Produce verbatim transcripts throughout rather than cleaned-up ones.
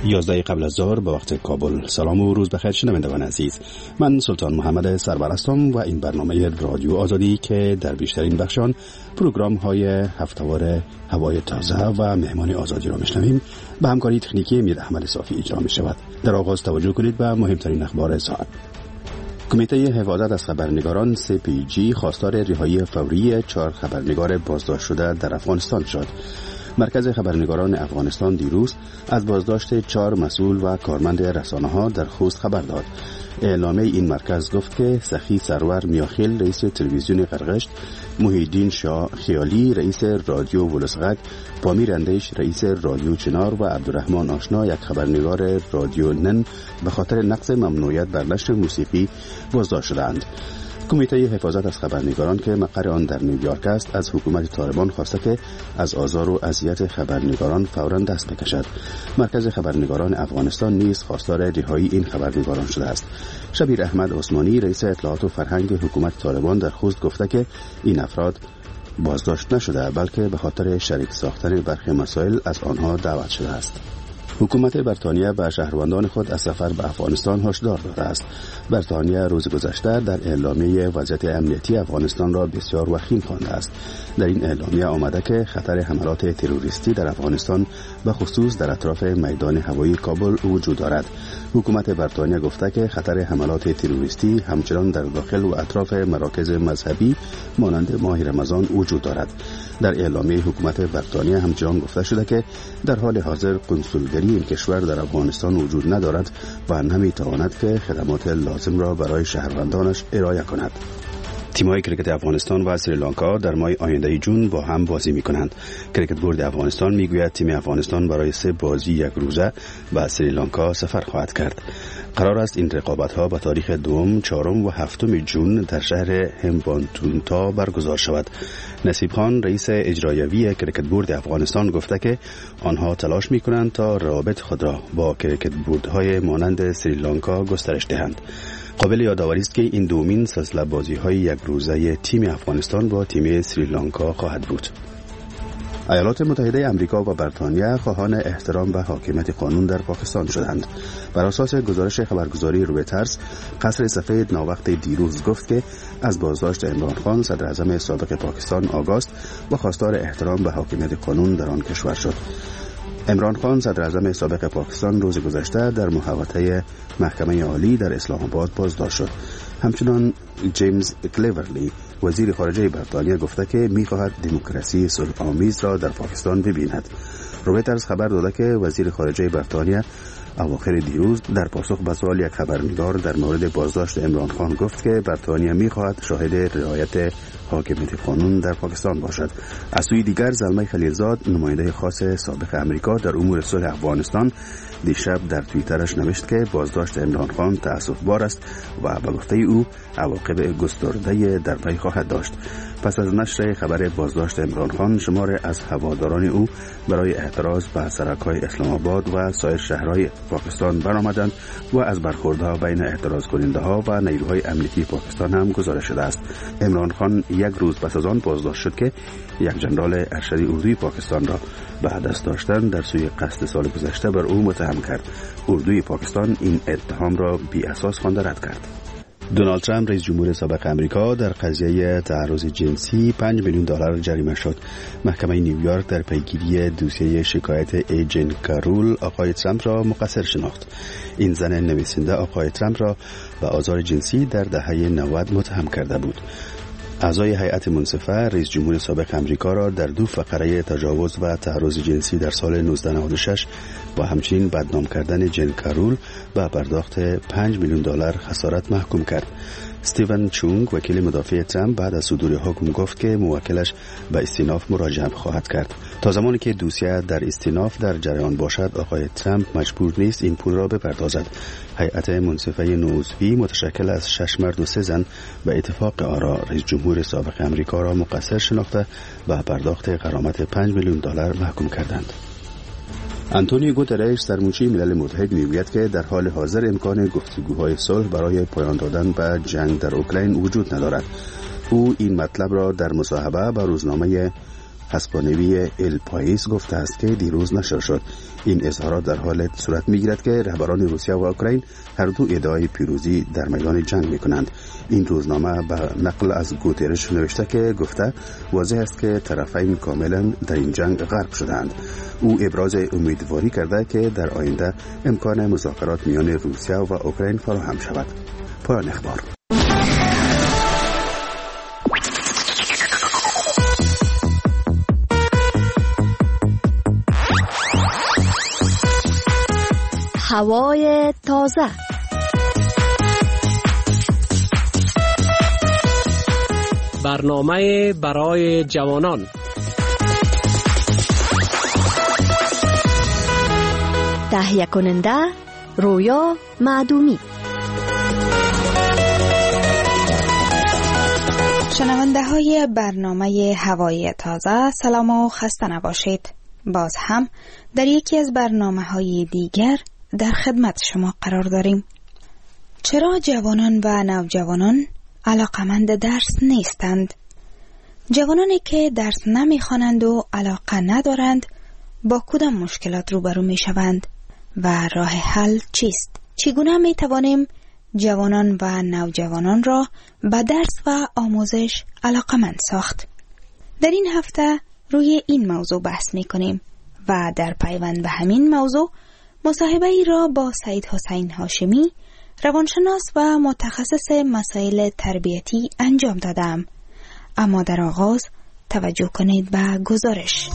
یازده قبل از ظهر به وقت کابل. سلام و روز بخیر شنوندگان عزیز. من سلطان محمد سرور هستم و این برنامه رادیو آزادی که در بیشترین بخشان پروگرام های هفته‌وار هوای تازه و مهمان آزادی را میشنویم به همکاری تکنیکی میر احمد صافی اجرا می شود. در آغاز توجه کنید به مهمترین اخبار ساعت. کمیته حفاظت از خبرنگاران سی پی جی خواستار رهایی فوری چهار خبرنگار بازداشت شده در افغانستان شد. مرکز خبرنگاران افغانستان دیروز از بازداشت چهار مسئول و کارمند رسانه‌ها در خوست خبر داد. اعلامیه این مرکز گفت که سخی سرور میاخیل رئیس تلویزیون قرقشت، محیدین شاه خیالی رئیس رادیو ولسغک، پامیر اندیش رئیس رادیو چنار و عبدالرحمن آشنا یک خبرنگار رادیو نن به خاطر نقض ممنوعیت بر نشر موسیقی بازداشت شدند. کمیته حفاظت از خبرنگاران که مقر آن در نیویورک است از حکومت طالبان خواسته که از آزار و اذیت خبرنگاران فوراً دست بکشد. مرکز خبرنگاران افغانستان نیز خواستار رهایی این خبرنگاران شده است. شبیر احمد عثمانی رئیس اطلاعات و فرهنگ حکومت طالبان در خوست گفته که این افراد بازداشت نشده بلکه به خاطر شریک ساختن برخی مسائل از آنها دعوت شده است. حکومت بریتانیا به شهروندان خود از سفر به افغانستان هشدار داده است. بریتانیا روز گذشته در اعلامیه وضعیت امنیتی افغانستان را بسیار وخیم خوانده است. در این اعلامیه آمده که خطر حملات تروریستی در افغانستان به خصوص در اطراف میدان هوایی کابل وجود دارد. حکومت بریتانیا گفته که خطر حملات تروریستی همچنان در داخل و اطراف مراکز مذهبی مانند ماه رمضان وجود دارد. در اعلامیه حکومت بریتانیا همچنان گفته شده که در حال حاضر کنسولگری این کشور در افغانستان وجود ندارد و نمیتواند که خدمات لازم را برای شهروندانش ارائه کند. تیم‌های کرکت افغانستان و سریلانکا در ماه آینده جون با هم بازی می‌کنند. کرکت بورد افغانستان می‌گوید تیم افغانستان برای سه بازی یک روزه به سریلانکا سفر خواهد کرد. قرار است این رقابت‌ها به تاریخ دوم، چهارم و هفتم جون در شهر همبانتونتا برگزار شود. نصیب خان رئیس اجرایوی کرکت بورد افغانستان گفته که آنها تلاش می‌کنند تا روابط خود را با کرکت بوردهای مانند سریلانکا گسترش دهند. قابل یادآوری است که این دومین سلسله بازی‌های یک روزه تیم افغانستان با تیم سریلانکا خواهد بود. ایالات متحده آمریکا و بریتانیا خواهان احترام به حاکمیت قانون در پاکستان شدند. بر اساس گزارش خبرگزاری رویترز، قصر سفید ناوقت دیروز گفت که از بازداشت عمران خان صدر اعظم سابق پاکستان آگاست و خواستار احترام به حاکمیت قانون در آن کشور شد. عمران خان صدر اعظم سابق پاکستان روز گذشته در محوطه محکمه عالی در اسلام آباد بازداشت شد. همچنان جیمز کلیورلی وزیر خارجه بریتانیا گفته که می‌خواهد دموکراسی صلح‌آمیز را در پاکستان ببیند. رویترز خبر داده که وزیر خارجه بریتانیا اواخر دیروز در پاسخ به سوال یک خبرنگار در مورد بازداشت عمران خان گفت که بریتانیا می‌خواهد شاهد رعایت حاکمیت قانون در پاکستان باشد. از سوی دیگر زلمه خلیلزاد نماینده خاص سابق امریکا در امور صلح افغانستان دیشب در توییترش نوشت که بازداشت عمران خان تأسف‌بار است و به گفته او عواقب گسترده در پی خواهد داشت. پس از نشر خبر بازداشت عمران خان، شمار از هواداران او برای اعتراض به سرک‌های اسلام آباد و سایر شهرهای پاکستان برآمدند و از برخوردها بین اعتراض کننده‌ها و نیروهای امنیتی پاکستان هم گزارش شده است. عمران خان یک روز پس از آن بازداشت شد که یک ژنرال ارشد اردوی پاکستان را به دست داشتن در سوی قصد سال گذشته بر او متهم کرد. اردوی پاکستان این اتهام را بی اساس خوانده رد کرد. دونالد ترامپ رئیس جمهور سابق امریکا در قضیه تعرض جنسی پنج میلیون دلار جریمه شد. محکمه نیویورک در پیگیری دوسیه شکایت ایجن کارول آقای ترامپ را مقصر شناخت. این زن نویسنده آقای ترامپ را به آزار جنسی در دهه نود متهم کرده بود. اعضای هیئت منصفه رئیس جمهور سابق امریکا را در دو فقره تجاوز و تعرض جنسی در سال نوزده نود و شش و همچنین بدنام کردن جن کارول به پرداخت پنج میلیون دلار خسارت محکوم کرد. استیون چونگ وکیل مدافع ترامپ بعد از صدور حکم گفت که موکلش به استیناف مراجعه خواهد کرد. تا زمانی که دوسیه در استیناف در جریان باشد، آقای ترامپ مجبور نیست این پول را بپردازد. هیئت منصفه نوعضوی متشکل از شش مرد و سه زن به اتفاق آرا رئیس جمهور سابق امریکا را مقصر شناخته و پرداخت غرامت پنج میلیون دلار محکوم کردند. آنتونیو گوترش سرمنشی ملل متحد میگوید که در حال حاضر امکان گفتگوهای صلح برای پایان دادن به جنگ در اوکراین وجود ندارد. او این مطلب را در مصاحبه با روزنامه اسپانوی ال پایس گفته است که دیروز نشر شد. این اظهارات در حال صورت می‌گیرد که رهبران روسیه و اوکراین هر دو ادعای پیروزی در میدان جنگ می‌کنند. این روزنامه به نقل از گوترش نوشته که گفته واضح است که طرفین کاملا در این جنگ غرق شدند. او ابراز امیدواری کرده که در آینده امکان مذاکرات میان روسیه و اوکراین فراهم شود. پایان اخبار. هوای تازه. برنامه برای جوانان. تهیه کننده رویا معدومی. شنونده های برنامه هوای تازه، سلام و خسته نباشید. باز هم در یکی از برنامه های دیگر در خدمت شما قرار داریم. چرا جوانان و نوجوانان علاقمند درس نیستند؟ جوانانی که درس نمیخوانند و علاقه ندارند با کدام مشکلات روبرو می شوند و راه حل چیست؟ چگونه می توانیم جوانان و نوجوانان را به درس و آموزش علاقمند ساخت؟ در این هفته روی این موضوع بحث می کنیم و در پیوند به همین موضوع مصاحبه ای را با سعید حسین هاشمی، روانشناس و متخصص مسائل تربیتی انجام دادم. اما در آغاز توجه کنید به گزارش.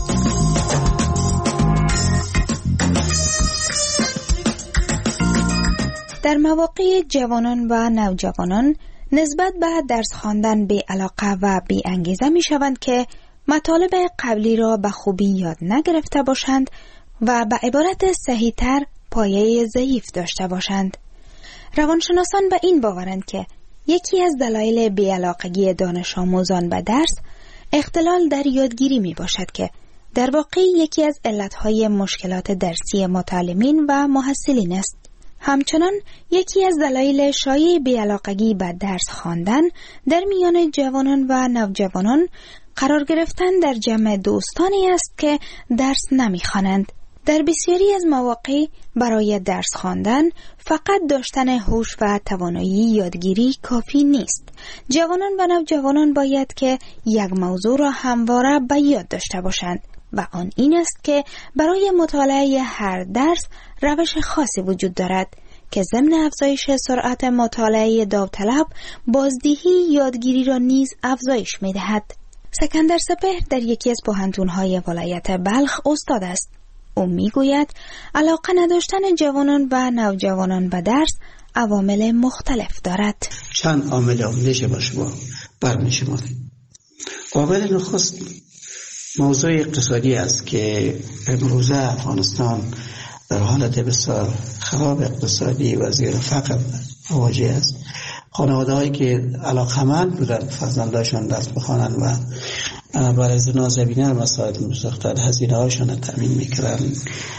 در مواقع جوانان و نوجوانان نسبت به درس خواندن بی علاقه و بی انگیزه می شوند که مطالب قبلی را به خوبی یاد نگرفته باشند و به عبارت صحیح تر پایه ضعیف داشته باشند. روانشناسان به این باورند که یکی از دلایل بی‌علاقگی دانش آموزان به درس اختلال در یادگیری می باشد که در واقع یکی از علتهای مشکلات درسی متعلمین و محصلین است. همچنان یکی از دلایل شایع بی‌علاقگی به درس خواندن در میان جوانان و نوجوانان قرار گرفتن در جمع دوستانی است که درس نمی‌خوانند. در بسیاری از مواقع برای درس خواندن فقط داشتن هوش و توانایی یادگیری کافی نیست. جوانان و نوجوانان باید که یک موضوع را همواره به یاد داشته باشند و آن این است که برای مطالعه هر درس روش خاصی وجود دارد که ضمن افزایش سرعت مطالعه داوطلب بازدهی یادگیری را نیز افزایش می‌دهد. سکندر سپهر در یکی از پوهنتون‌های ولایت بلخ استاد است. او میگوید علاقه نداشتن جوانان و نوجوانان به درس عوامل مختلف دارد. چند عامل عاملش با شما برمی‌شماریم. عامل نخست موضوع اقتصادی است که امروزه افغانستان در حالت بسیار خراب اقتصادی و زیر فقر مواجه است. خانواده هایی که علاقمند بودن فرزنداشان درس بخوانند و برای زنا زمینه مساعد می‌ساختند، هزینه هاشان را تامین می‌کردند،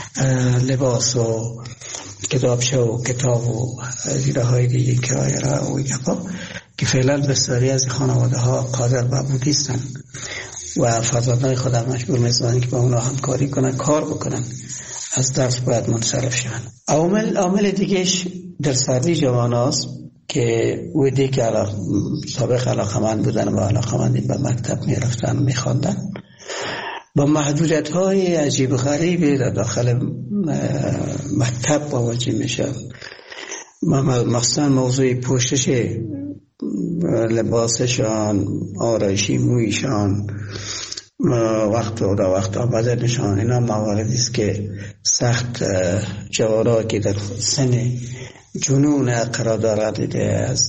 لباس و کتابچه و کتاب و هزینه های دیگه کرایه را و گپا که فعلا بسیاری از خانواده ها قادر به بود نیستند و فرزندان خود مجبور می‌سازند که با اونا همکاری کنند، کار بکنند، از درس باید منصرف شوند. عامل عامل دیگهش در سردی جوان هاست که ویدی که علاق... سابق علاقمند بودن و علاقمندی به مکتب می رفتن می خواندن با محدودیت های عجیب غریبی در داخل مکتب مواجه می شد. مخصوصا موضوع پوشش لباسشان، آرایشی مویشان، وقت و دا وقت آمدنشان، اینا مواردی است که سخت جوانها که در سن جنون قرار دارد، از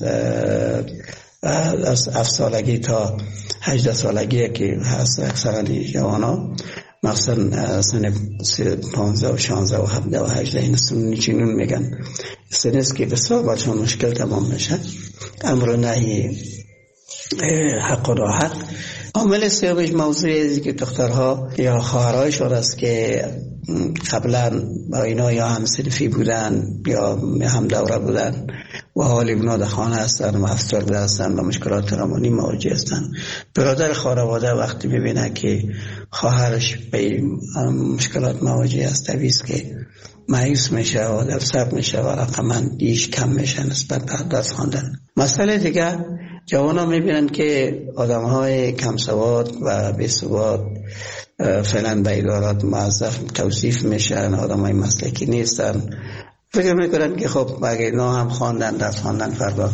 از هفت سالگی تا هجده سالگی که هست اکثرا جوانا، مثلا سن پانزده و شانزده و هفده و هجده این سن جنون میگن، سن است که بسیار برشان مشکل تمام میشه. امر نهی حق و راحت. عامل سومش موضوعی که دخترها یا خواهرایشان است که قبلا با اینا یا هم صنفی بودن یا هم دوره بودن و حال اونا در خانه هستن و افسرده هستن و مشکلات روانی مواجه هستن. برادر خانواده وقتی ببینه که خواهرش به مشکلات مواجه است، طبیعیه که مایوس میشه و دلسرد میشه و علاقه‌مندیش کم میشه نسبت به درس خواندن. مسئله دیگه، جوان ها میبینن که آدم های کم سواد و بی سواد فعلا به ادارات موظف توصیف میشن، آدم های مسلکی نیستن. فکر میکنن که خب اگه اینا هم خواندن درس خواندن فردا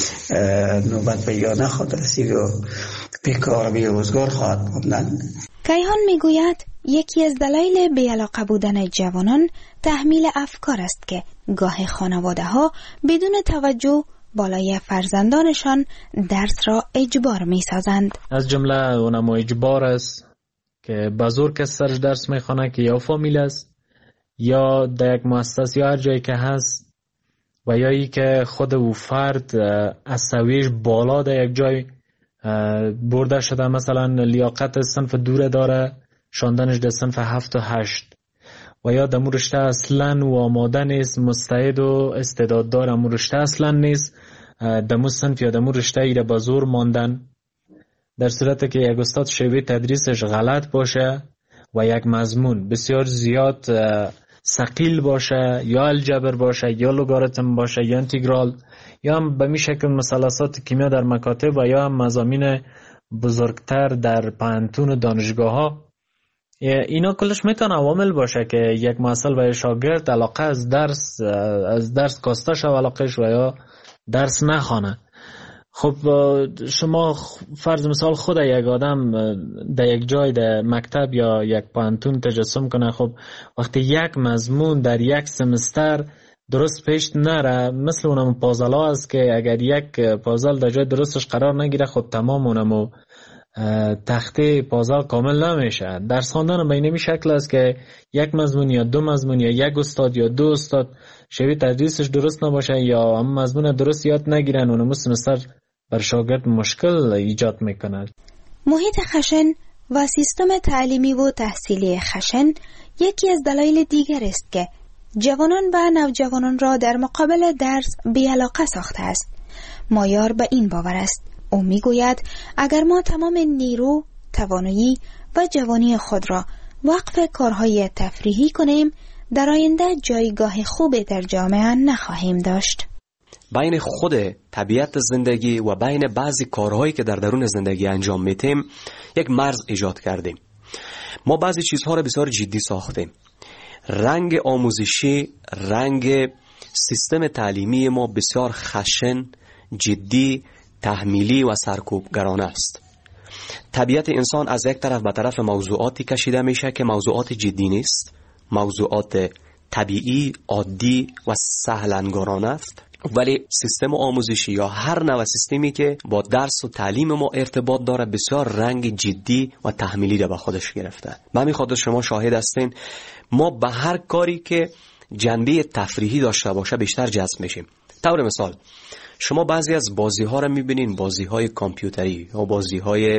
نوبت به یا نخواد رسید و بیکار بی روزگار خواهد بودن. کیهان میگوید یکی از دلایل بی‌علاقه بودن جوانان تحمیل افکار است که گاه خانواده ها بدون توجه بالای فرزندانشان درس را اجبار می سازند. از جمله اونم اجبار است که بزرگ کس سرش درس می خوانه که یا فامیل است یا در یک مؤسسه یا هر جایی که هست و یا ای که خود او فرد از سویش بالا در یک جای برده شده، مثلا لیاقت صنف دوره داره، شاندنش در صنف هفت و هشت و یا در رشته اصلا و آماده نیست، مستعد و استعداد داره، امو رشته اصلا نیست، در صنف یا در رشته ای را به زور ماندن، در صورت که یک استاد شیوه تدریسش غلط باشه و یک مضمون بسیار زیاد ثقیل باشه، یا الجبر باشه یا لوگاریتم باشه یا انتگرال یا هم به می شکل مثلثات کیمیا در مکاتب و یا هم مضامین بزرگتر در پانتون و دانشگاه ها، اینا کلش میتونه عوامل باشه که یک معلم و شاگرد علاقه از درس از درس کاسته شو علاقهش و یا درس نخوانه. خب شما فرض مثال خود یک آدم در یک جای در مکتب یا یک پانتون تجسم کنه، خب وقتی یک مضمون در یک سمستر درست پیش نره، مثل اونم پازل ها است که اگر یک پازل در جای درستش قرار نگیره خب تمام اونم تخته پازل کامل نمیشه. درس خواندن به این شکل است که یک مضمون یا دو مضمون یا یک استاد یا دو استاد شیوه تدریسش درست نباشه یا هم مضمون درست یاد نگیرن، اونم سمستر بر شاگرد مشکل ایجاد میکنه. محیط خشن و سیستم تعلیمی و تحصیلی خشن یکی از دلایل دیگر است که جوانان و نوجوانان را در مقابل درس بی‌علاقه ساخته است. مایار به این باور است. او میگوید اگر ما تمام نیرو، توانایی و جوانی خود را وقف کارهای تفریحی کنیم، در آینده جایگاه خوبی در جامعه نخواهیم داشت. بین خود طبیعت زندگی و بین بعضی کارهایی که در درون زندگی انجام میتیم یک مرز ایجاد کردیم. ما بعضی چیزها را بسیار جدی ساختیم. رنگ آموزشی، رنگ سیستم تعلیمی ما بسیار خشن، جدی، تحمیلی و سرکوبگرانه است. طبیعت انسان از یک طرف به طرف موضوعاتی کشیده میشه که موضوعات جدی نیست، موضوعات طبیعی، عادی و سهلنگارانه است، ولی سیستم آموزشی یا هر نوع سیستمی که با درس و تعلیم ما ارتباط داره بسیار رنگ جدی و تحمیلی را به خودش گرفته. به همین خاطر شما شاهد هستین ما به هر کاری که جنبه تفریحی داشته باشه بیشتر جذب میشیم. طور مثال شما بعضی از بازی ها را میبینین، بازی های کامپیوتری یا بازی های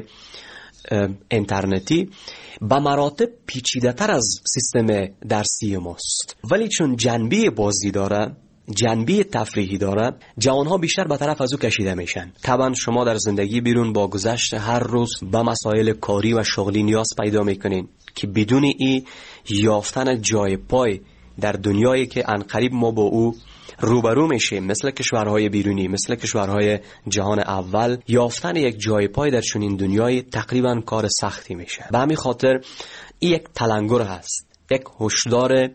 اینترنتی به مراتب پیچیده تر از سیستم درسی ماست، ولی چون جنبه بازی داره، جنبه تفریحی داره، جوانها بیشتر به طرف از او کشیده میشن. طبعا شما در زندگی بیرون با گذشت هر روز به مسائل کاری و شغلی نیاز پیدا میکنین که بدون ای یافتن جای پای در دنیایی که عنقریب ما با او روبرو میشیم، مثل کشورهای بیرونی، مثل کشورهای جهان اول، یافتن یک جای پای در چنین دنیای تقریبا کار سختی میشه. به همین خاطر این یک تلنگر هست، یک هشدار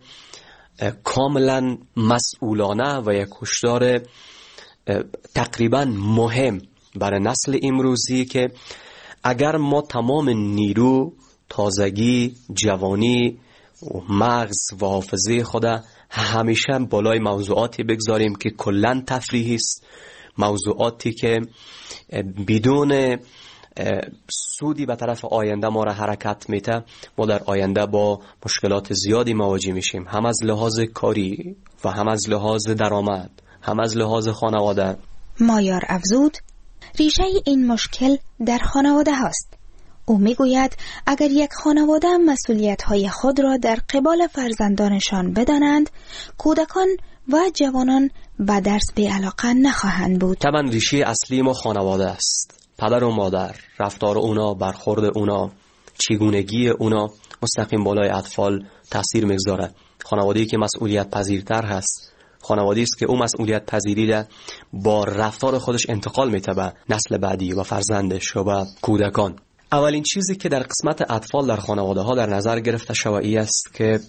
کاملا مسئولانه و یک هشدار تقریبا مهم برای نسل امروزی که اگر ما تمام نیرو، تازگی، جوانی، مغز و حافظه خود همیشه بالای موضوعاتی بگذاریم که کلن تفریحی است، موضوعاتی که بدون سودی به طرف آینده ما را حرکت میده، ما در آینده با مشکلات زیادی مواجه میشیم، هم از لحاظ کاری و هم از لحاظ درآمد، هم از لحاظ خانواده. مایار افزود ریشه این مشکل در خانواده هاست. او میگوید اگر یک خانواده مسئولیت‌های خود را در قبال فرزندانشان بدانند، کودکان و جوانان به درس بی علاقه نخواهند بود. طبعا ریشه اصلی ما خانواده است. پدر و مادر، رفتار اونا، برخورد اونا، چگونگی اونا مستقیم بالای اطفال تاثیر میگذاره. خانواده‌ای که مسئولیت پذیرتر هست، خانواده‌ای است که اون مسئولیت پذیری را با رفتار خودش انتقال میده به نسل بعدی و فرزندش و به کودکان. اولین چیزی که در قسمت اطفال در خانواده ها در نظر گرفته شوی است که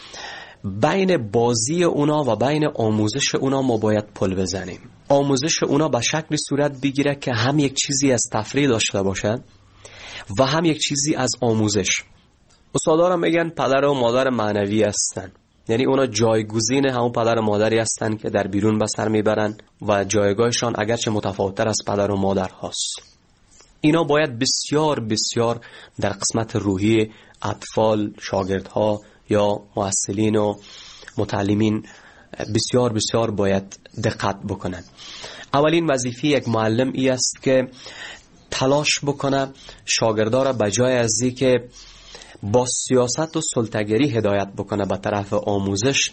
بین بازی اونا و بین آموزش اونا ما باید پل بزنیم. آموزش اونا به شکلی صورت بگیره که هم یک چیزی از تفریح داشته باشه و هم یک چیزی از آموزش. استادارم میگن پدر و مادر معنوی هستن، یعنی اونا جایگزین همون پدر و مادری هستن که در بیرون به سر میبرن و جایگاهشان اگرچه متفاوت‌تر از پدر و مادر هست. اینا باید بسیار بسیار در قسمت روحی اطفال، شاگردها یا معلمین و متعلمین بسیار بسیار باید دقت بکنن. اولین وظیفه یک معلم ای است که تلاش بکنه شاگردا را بجای از اینکه با سیاست و سلطه‌گری هدایت بکنه به طرف آموزش،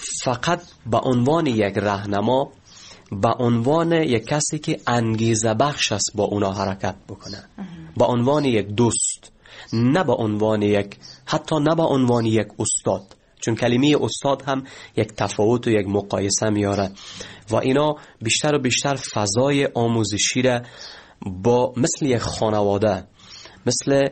فقط به عنوان یک راهنما، به عنوان یک کسی که انگیزه بخش است با اونا حرکت بکنه، به عنوان یک دوست، نه به عنوان یک، حتی نه به عنوان یک استاد، چون کلمه استاد هم یک تفاوت و یک مقایسه میاره و اینا بیشتر و بیشتر فضای آموزشی را با مثل یک خانواده، مثل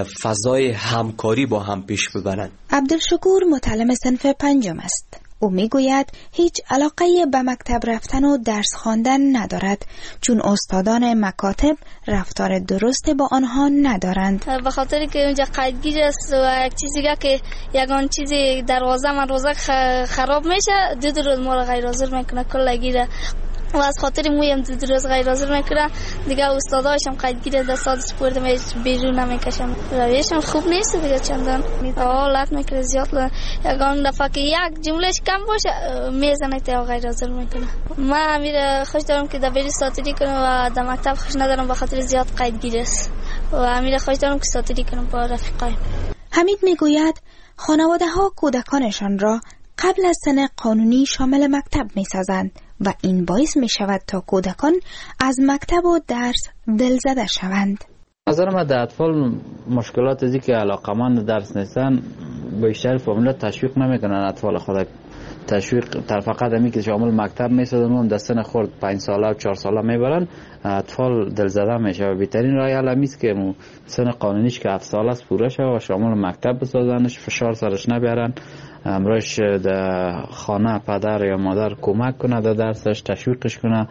فضای همکاری با هم پیش ببرن. عبدالشکور متعلم صنف پنجم است. او میگوید هیچ علاقه به مکتب رفتن و درس خواندن ندارد، چون استادان مکاتب رفتار درست با آنها ندارند. به خاطر که اونجا قیدگیر است و یک چیزی که یگان چیزی دروازه من روزه خراب میشه، دو دو روز ما رو غیر حاضر میکنه کل گیره و از خاطر مویم دو دو روز غیر حاضر میکنه دیگه. استاداشم قیدگیر دستات سپورت می بیرون نمیکشم، رویشم خوب نیست دیگه، چندان حالت میکنه زیاد. یگان دفعه که یک جملهش کم باشه میزنه تا غیر حاضر میکنه. من امیر خوش دارم که در بیرون ساتری کنم و در مکتب خوش ندارم به خاطر زیاد قیدگیر است و امیر خوش دارم که ساتری کنم با رفیقایم. حمید میگوید خانواده ها کودکانشان را قبل از سن قانونی شامل مکتب میسازند و این باعث می شود تا کودکان از مکتب و درس دلزده شوند. نظر من در اطفال مشکلات ازی که علاقمند درس نیستن بیشتر فامیلا تشویق نمیکنن اطفال خود. تشویق در فقط همی که شامل مکتب میسازن و در سن خورد پنج ساله و چهار ساله میبرن، اطفال دلزده میشه و بهترین راه حل همیست که سن قانونیش که هفت ساله است پوره شه و شامل مکتب بسازنش، فشار سرش نبیارن، امروش در خانه پدر یا مادر کمک کنه در درسش، تشویقش کنه،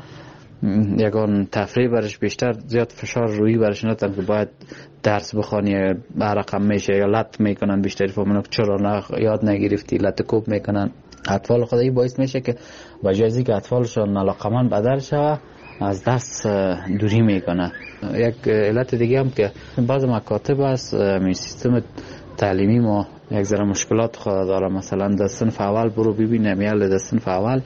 یکان تفریح برش بیشتر، زیاد فشار روی برش ندن که باید درس بخوانی رقم میشه یا لط میکنن. بیشتری فهمونو که چرا نه یاد نگرفتی، لط کوب میکنن اطفال خودی. باعث میشه که با جایزی که اطفالشون علاقمند بدل شوه از درس دوری میکنه. یک علت دیگه هم که بعض مکاتب است می سیستم تعلیمی ما یک ذره مشکلات خود داره. مثلا در صنف اول برو ببینم یا در صنف اول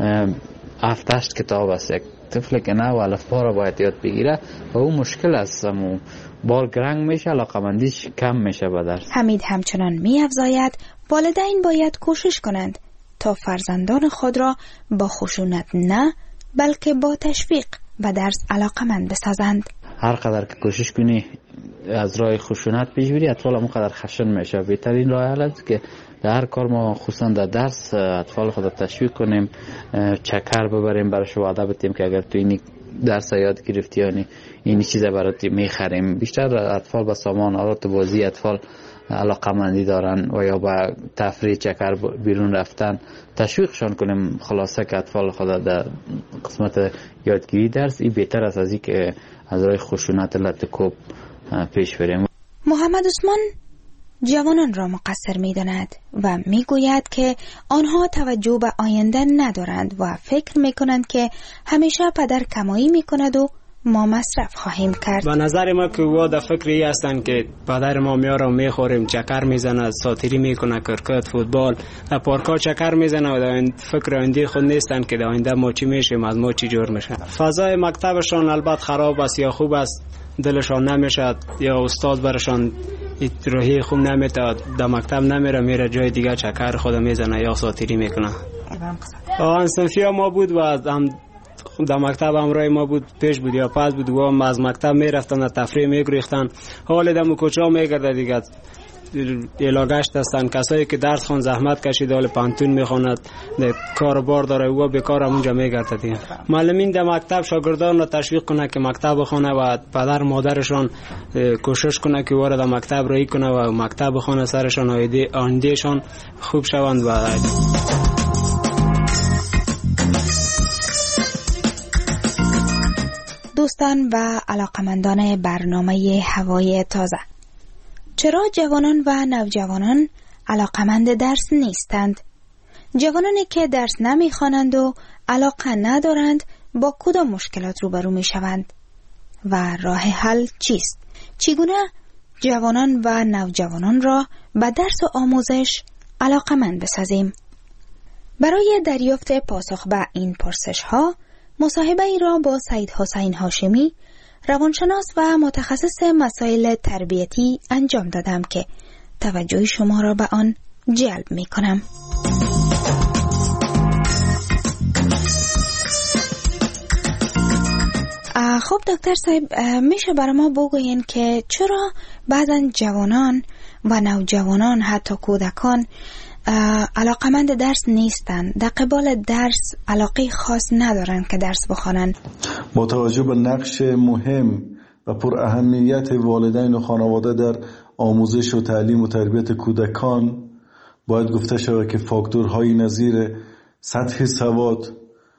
هفت هشت کتاب است، یک طفل که نه و الفبا را باید یاد بگیره و اون مشکل است و بار گرنگ میشه، علاقمندیش کم میشه به درس. حمید همچنان می‌افزاید والدین باید کوشش کنند تا فرزندان خود را با خشونت نه بلکه با تشویق به درس علاقمند بسازند. هر قدر که کوشش کنی از راه خشونت پیش بری، اطفال هم قدر خشن میشه. بهترین راه حل است که در هر کار ما خصوصا در درس اطفال خود تشویق کنیم، چکر ببریم برش وعده بدیم که اگر تو این درس یاد گرفتی یعنی این چیزا برات میخریم. بیشتر اطفال با سامان آلات بازی اطفال علاقمندی دارن و یا با تفریح چکر بیرون رفتن تشویقشان کنیم. خلاصه که اطفال خود در قسمت یادگیری درس این بهتر است از این که از راه خشونت لط کوب پیش بریم. محمد عثمان جوانان را مقصر می داند و می گوید که آنها توجه به آینده ندارند و فکر می کنند که همیشه پدر کمایی می کند و ما مصرف خواهیم کرد. به نظر ما که وا در فکر ای هستند که پدر ما میاره و میخوریم، چکر میزنه، ساتری میکنه، کرکت، فوتبال، در پارکا چکر میزنه و در فکر آینده خود نیستند که در آینده ما چی میشیم، از ما چی جور میشه. فضای مکتبشان البته خراب است یا خوب است، دلشان نمیشه یا استاد برشان روحی خوب نمیده، در مکتب نمیره، میره جای دیگه چکر خود میزنه یا ساتری میکنه. برام قصه آن صنفی ما بود و هم در مکتب همراه ما بود، پیش بود یا پس بود و هم از مکتب میرفتن تفریح میگریختن. حال دم کوچه ها میگرده دیگه علاقه‌اش هستن کسایی که درس خون زحمت کشیده حال پانتون میخواند کاربار داره و بیکار اونجا میگرده دیگه. معلمین در مکتب شاگردان را تشویق کنه که مکتب بخونه و پدر مادرشان کوشش کنه که وارد مکتب رایی کنه و مکتب بخونه سرشان آیندهشان خوب شوند. و دوستان و علاقمندان برنامه هوای تازه، چرا جوانان و نوجوانان علاقمند درس نیستند؟ جوانانی که درس نمیخوانند و علاقه ندارند با کدام مشکلات روبرو میشوند و راه حل چیست؟ چگونه جوانان و نوجوانان را به درس و آموزش علاقمند بسازیم؟ برای دریافت پاسخ به این پرسش ها مصاحبه ای را با سید حسین هاشمی، روانشناس و متخصص مسائل تربیتی انجام دادم که توجه شما را به آن جلب می کنم. خب دکتر صاحب، میشه برای ما بگوین که چرا بعضا جوانان و نوجوانان حتی کودکان علاقمند درس نیستند، در قبال درس علاقه خاص ندارند که درس بخوانند؟ با توجه به نقش مهم و پر اهمیت والدین و خانواده در آموزش و تعلیم و تربیت کودکان باید گفته شود که فاکتورهای نظیر سطح سواد،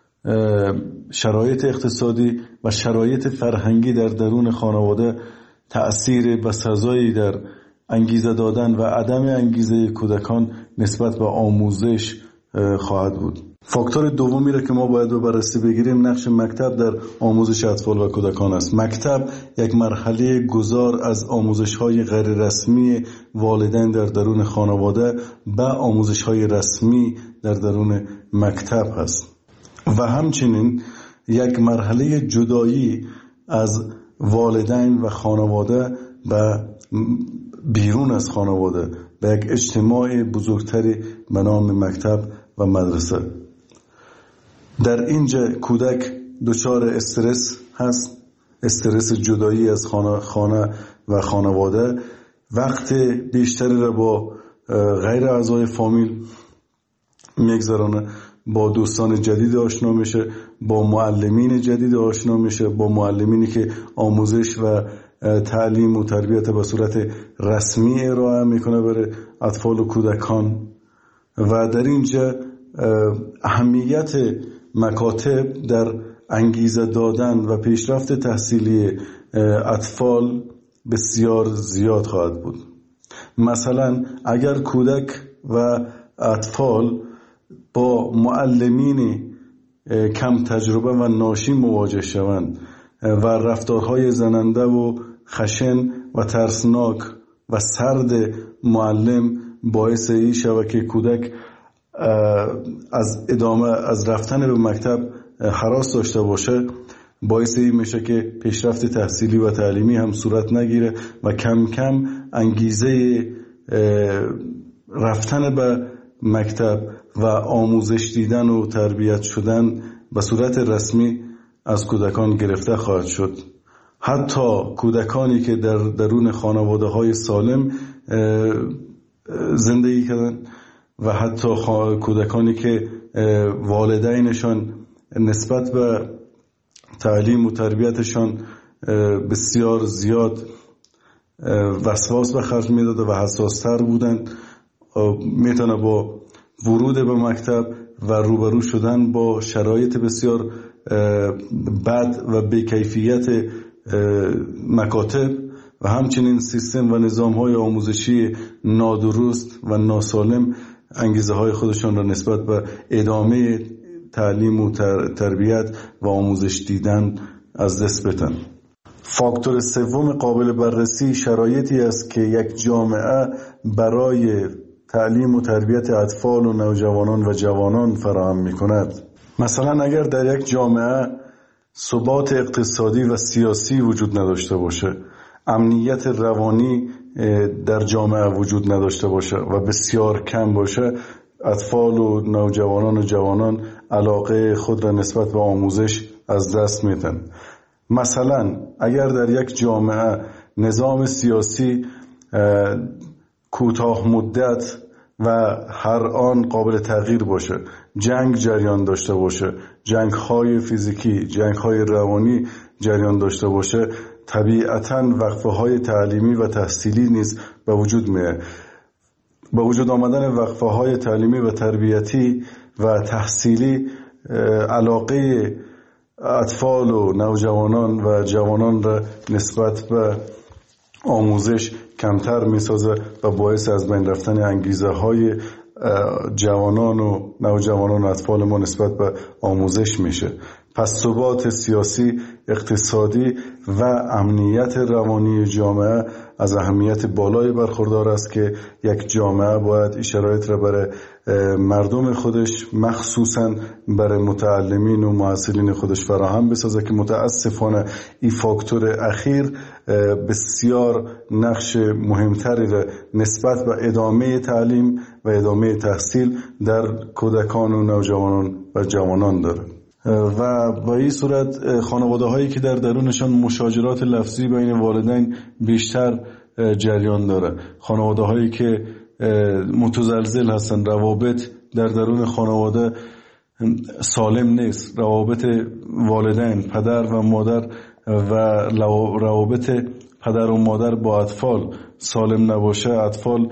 شرایط اقتصادی و شرایط فرهنگی در درون خانواده تأثیر بسزایی در انگیزه دادن و عدم انگیزه کودکان نسبت به آموزش خواهد بود. فاکتور دومی را که ما باید به بررسی بگیریم نقش مکتب در آموزش اطفال و کودکان است. مکتب یک مرحله گذار از آموزش‌های غیر رسمی والدین در درون خانواده به آموزش‌های رسمی در درون مکتب است و همچنین یک مرحله جدایی از والدین و خانواده و بیرون از خانواده به یک اجتماع بزرگتری به نام مکتب و مدرسه. در اینجا کودک دچار استرس هست، استرس جدایی از خانه, خانه و خانواده، وقت بیشتری را با غیر اعضای فامیل میگذرانه، با دوستان جدید آشنا میشه، با معلمین جدید آشنا میشه، با معلمینی که آموزش و تعلیم و تربیت به صورت رسمی ارائه میکنه برای اطفال و کودکان. و در اینجا اهمیت مکاتب در انگیزه دادن و پیشرفت تحصیلی اطفال بسیار زیاد خواهد بود. مثلا اگر کودک و اطفال با معلمین کم تجربه و ناشی مواجه شوند و رفتارهای زننده و خشن و ترسناک و سرد معلم باعث این شود که کودک از ادامه از رفتن به مکتب هراس داشته باشه، باعث این میشه که پیشرفت تحصیلی و تعلیمی هم صورت نگیره و کم کم انگیزه رفتن به مکتب و آموزش دیدن و تربیت شدن به صورت رسمی از کودکان گرفته خواهد شد. حتی کودکانی که در درون خانواده های سالم زندگی کردن و حتی کودکانی که والدینشان نسبت به تعلیم و تربیتشان بسیار زیاد وسواس به خرج میداد و حساستر بودن، میتونه با ورود به مکتب و روبرو شدن با شرایط بسیار بد و بیکیفیت مکاتب و همچنین سیستم و نظام‌های آموزشی نادرست و ناسالم انگیزه های خودشان را نسبت به ادامه تعلیم و تربیت و آموزش دیدن از دست بدن. فاکتور سوم قابل بررسی شرایطی است که یک جامعه برای تعلیم و تربیت اطفال و نوجوانان و جوانان فراهم می‌کند. مثلا اگر در یک جامعه ثبات اقتصادی و سیاسی وجود نداشته باشه، امنیت روانی در جامعه وجود نداشته باشه و بسیار کم باشه، اطفال و نوجوانان و جوانان علاقه خود را نسبت به آموزش از دست میدن. مثلا اگر در یک جامعه نظام سیاسی کوتاه مدت و هر آن قابل تغییر باشه، جنگ جریان داشته باشه، جنگ های فیزیکی، جنگ های روانی جریان داشته باشه، طبیعتاً وقفه های تعلیمی و تحصیلی نیز به وجود میاد. با وجود آمدن وقفه های تعلیمی و تربیتی و تحصیلی، علاقه اطفال و نوجوانان و جوانان را نسبت به آموزش کمتر میسازه و باعث از بین رفتن انگیزه های جوانان و نوجوانان و اطفال ما نسبت به آموزش میشه. پس ثبات سیاسی، اقتصادی و امنیت روانی جامعه از اهمیت بالای برخوردار است که یک جامعه باید این شرایط را برای مردم خودش، مخصوصاً برای متعلمین و محصلین خودش فراهم بسازه که متاسفانه این فاکتور اخیر بسیار نقش مهمتری را نسبت به ادامه تعلیم و ادامه تحصیل در کودکان و نوجوانان و جوانان داره. و با این صورت خانواده هایی که در درونشان مشاجرات لفظی بین والدین بیشتر جریان داره، خانواده هایی که متزلزل هستن، روابط در درون خانواده سالم نیست، روابط والدین، پدر و مادر و روابط پدر و مادر با اطفال سالم نباشه، اطفال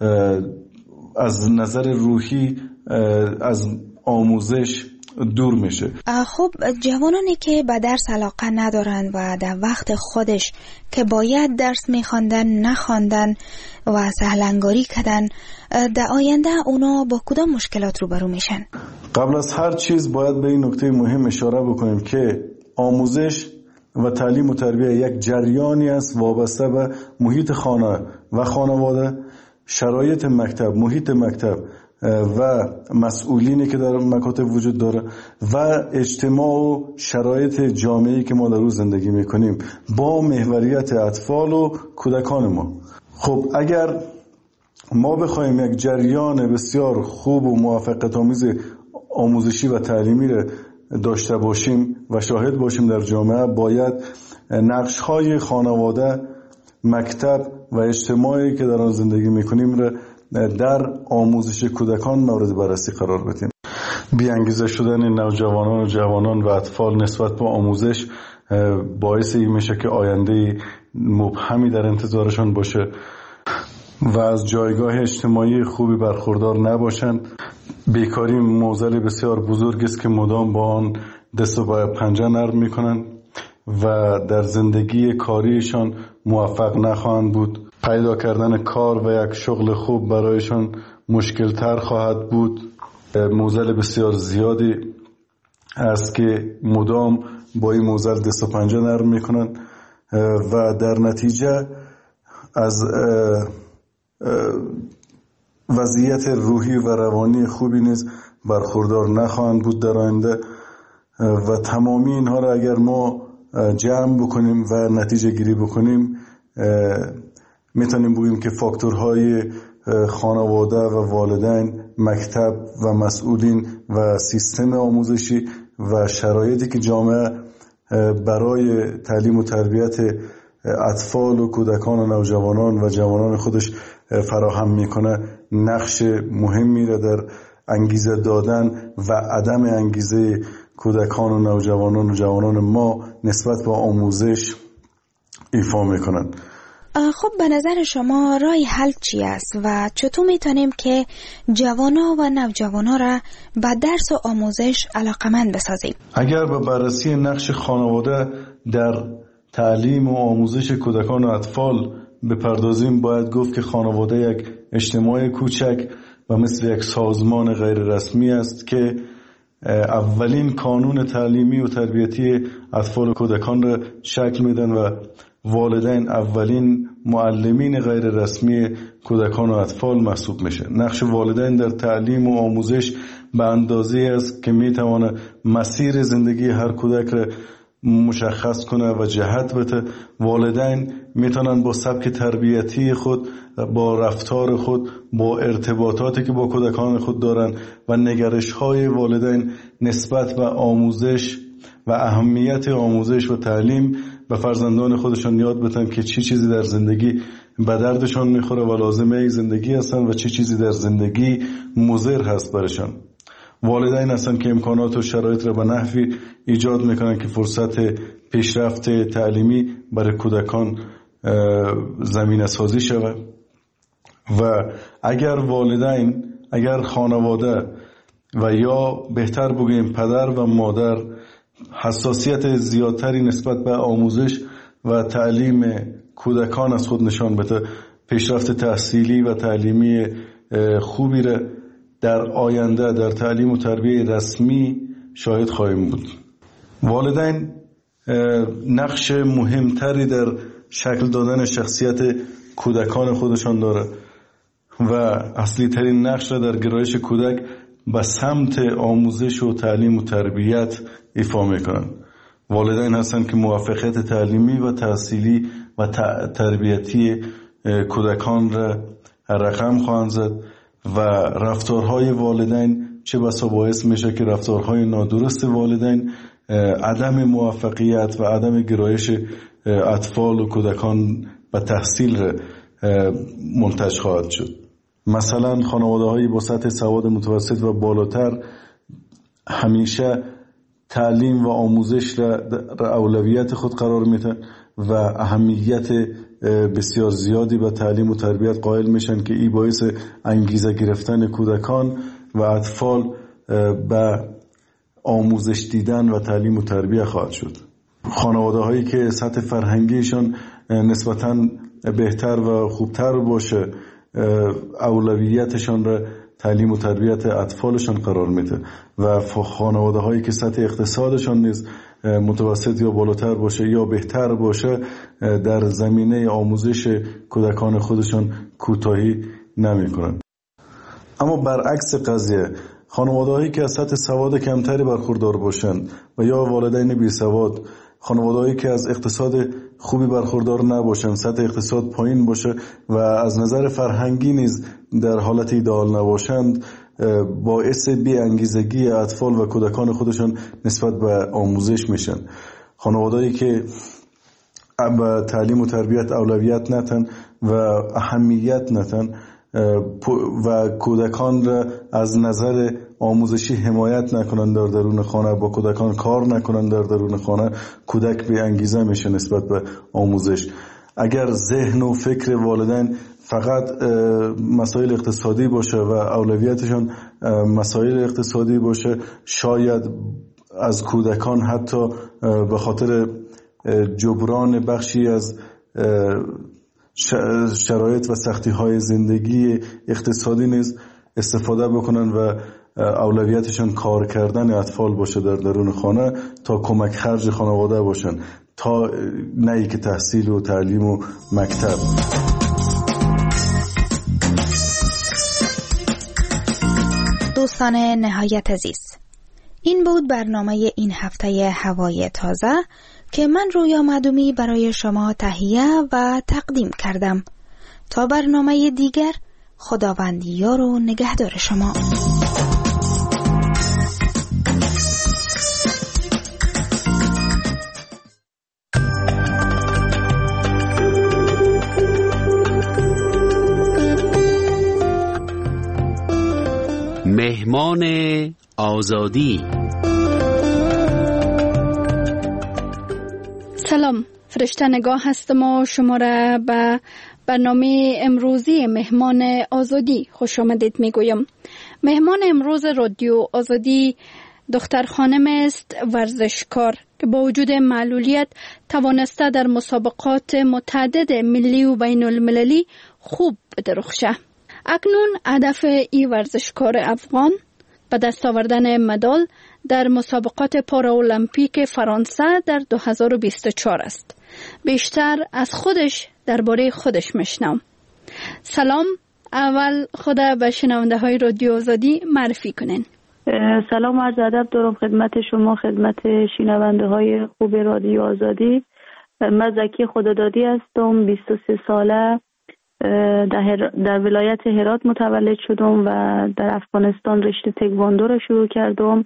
از نظر روحی از آموزش دور میشه. خب جوانانی که به درس علاقه ندارن و در وقت خودش که باید درس میخواندن نخواندن و سهلنگاری کردن، در آینده اونا با کدام مشکلات روبرو میشن؟ قبل از هر چیز باید به این نکته مهم اشاره بکنیم که آموزش و تعلیم و تربیه یک جریانی است وابسته به محیط خانه و خانواده، شرایط مکتب، محیط مکتب و مسئولینی که در مکاتب وجود داره و اجتماع و شرایط جامعه‌ای که ما در روز زندگی میکنیم با محوریت اطفال و کودکان ما. خب اگر ما بخوایم یک جریان بسیار خوب و موفقیت‌آمیز آموزشی و تعلیمی را داشته باشیم و شاهد باشیم در جامعه، باید نقش‌های خانواده، مکتب و اجتماعی که در آن زندگی میکنیم را در آموزش کودکان مورد بررسی قرار بدیم. بی‌انگیزه شدن نوجوانان و جوانان و اطفال نسبت به آموزش باعث این میشه که آینده مبهمی در انتظارشان باشه و از جایگاه اجتماعی خوبی برخوردار نباشند. بیکاری معضل بسیار بزرگ است که مدام با آن دست و پنجه نرم میکنند و در زندگی کاریشان موفق نخواهند بود. پیدا کردن کار و یک شغل خوب برایشان مشکل تر خواهد بود. معضل بسیار زیادی است که مدام با این معضل دست و پنجه نرم میکنن و در نتیجه از وضعیت روحی و روانی خوبی نیز برخوردار نخواهند بود در آینده. و تمامی اینها را اگر ما جمع بکنیم و نتیجه گیری بکنیم، میتونیم بگوییم که فاکتورهای خانواده و والدین، مکتب و مسئولین و سیستم آموزشی و شرایطی که جامعه برای تعلیم و تربیت اطفال و کودکان و نوجوانان و جوانان خودش فراهم میکنه نقش مهمی را در انگیزه دادن و عدم انگیزه کودکان و نوجوانان و جوانان ما نسبت به آموزش ایفا میکنن. خب به نظر شما راه حل چی است و چطور میتونیم که جوانا و نوجوانا را به درس و آموزش علاقمند بسازیم؟ اگر به بررسی نقش خانواده در تعلیم و آموزش کودکان و اطفال بپردازیم، باید گفت که خانواده یک اجتماع کوچک و مثل یک سازمان غیر رسمی است که اولین کانون تعلیمی و تربیتی اطفال و کودکان را شکل میدن و والدین اولین معلمین غیر رسمی کودکان و اطفال محسوب میشه. نقش والدین در تعلیم و آموزش به اندازه است که میتونه مسیر زندگی هر کودک را مشخص کنه و جهت بده. والدین میتونن با سبک تربیتی خود، با رفتار خود، با ارتباطاتی که با کودکان خود دارن و نگرش های والدین نسبت به آموزش و اهمیت آموزش و تعلیم به فرزندان خودشان یاد بدن که چی چیزی در زندگی به دردشان میخوره و لازمه زندگی هستن و چی چیزی در زندگی مضر هست برشان. والدین هستن که امکانات و شرایط را به نحوی ایجاد میکنن که فرصت پیشرفت تعلیمی برای کودکان زمینه سازی شود و اگر والدین، اگر خانواده و یا بهتر بگوییم پدر و مادر حساسیت زیادتری نسبت به آموزش و تعلیم کودکان از خود نشان بده، پیشرفت تحصیلی و تعلیمی خوبی را در آینده در تعلیم و تربیت رسمی شاهد خواهیم بود. والدین نقش مهمتری در شکل دادن شخصیت کودکان خودشان داره و اصلی ترین نقش را در گرایش کودک به سمت آموزش و تعلیم و تربیت ایفا میکنن. والدین هستند که موفقیت تعلیمی و تحصیلی و تربیتی کودکان را رقم خواهند زد و رفتارهای والدین چه بسا باعث میشه که رفتارهای نادرست والدین عدم موفقیت و عدم گرایش اطفال و کودکان به تحصیل را منتج خواهد شد. مثلا خانواده‌های با سطح سواد متوسط و بالاتر همیشه تعلیم و آموزش را اولویت خود قرار میدن و اهمیت بسیار زیادی به تعلیم و تربیت قائل میشن که این باعث انگیزه گرفتن کودکان و اطفال به آموزش دیدن و تعلیم و تربیت خواهد شد. خانواده هایی که سطح فرهنگیشان نسبتاً بهتر و خوبتر باشه اولویتشان را تعلیم و تربیت اطفالشان قرار میده و خانواده هایی که سطح اقتصادشان نیز متوسط یا بالاتر باشه یا بهتر باشه در زمینه آموزش کودکان خودشان کوتاهی نمی کنند. اما برعکس قضیه خانواده هایی که از سطح سواد کمتری برخوردار باشند و یا والدین بی سواد، خانواده هایی که از اقتصاد خوبی برخوردار نباشند، سطح اقتصاد پایین باشه و از نظر فرهنگی نیز در حالت ایدئال نباشند، باعث بی انگیزگی اطفال و کودکان خودشان نسبت به آموزش میشن. خانواده‌ای که به تعلیم و تربیت اولویت نتن و اهمیت نتن و کودکان را از نظر آموزشی حمایت نکنند در درون خانه، با کودکان کار نکنند در درون خانه، کودک بی انگیزه میشه نسبت به آموزش. اگر ذهن و فکر والدین فقط مسائل اقتصادی باشه و اولویتشان مسائل اقتصادی باشه، شاید از کودکان حتی به خاطر جبران بخشی از شرایط و سختی های زندگی اقتصادی نیز استفاده بکنن و اولویتشان کار کردن اطفال باشه در درون خانه تا کمک خرج خانواده باشن، تا نه ای که تحصیل و تعلیم و مکتب. دوستان نهایت عزیز، این بود برنامه این هفته هوای تازه که من رویا معدومی برای شما تهیه و تقدیم کردم. تا برنامه دیگر، خداوند یار و نگهدار شما. مهمان آزادی. سلام، فرشته نگاه هستم و شما را به برنامه امروزی مهمان آزادی خوش آمدید میگویم. مهمان امروز رادیو آزادی دختر خانم است ورزشکار که با وجود معلولیت توانسته در مسابقات متعدد ملی و بین المللی خوب بدرخشه. اکنون هدف ای ورزشکار افغان به دست آوردن مدال در مسابقات پاراولمپیک فرانسه در دو هزار و بیست و چهار است. بیشتر از خودش درباره خودش میشنوم. سلام، اول خود به شنونده های رادیو آزادی معرفی کنین. سلام و عرض ادب دارم خدمت شما، خدمت شنونده های خوب رادیو آزادی. من زکی خدادادی هستم، بیست و سه ساله، در, در ولایت هرات متولد شدم و در افغانستان رشته تکواندو را شروع کردم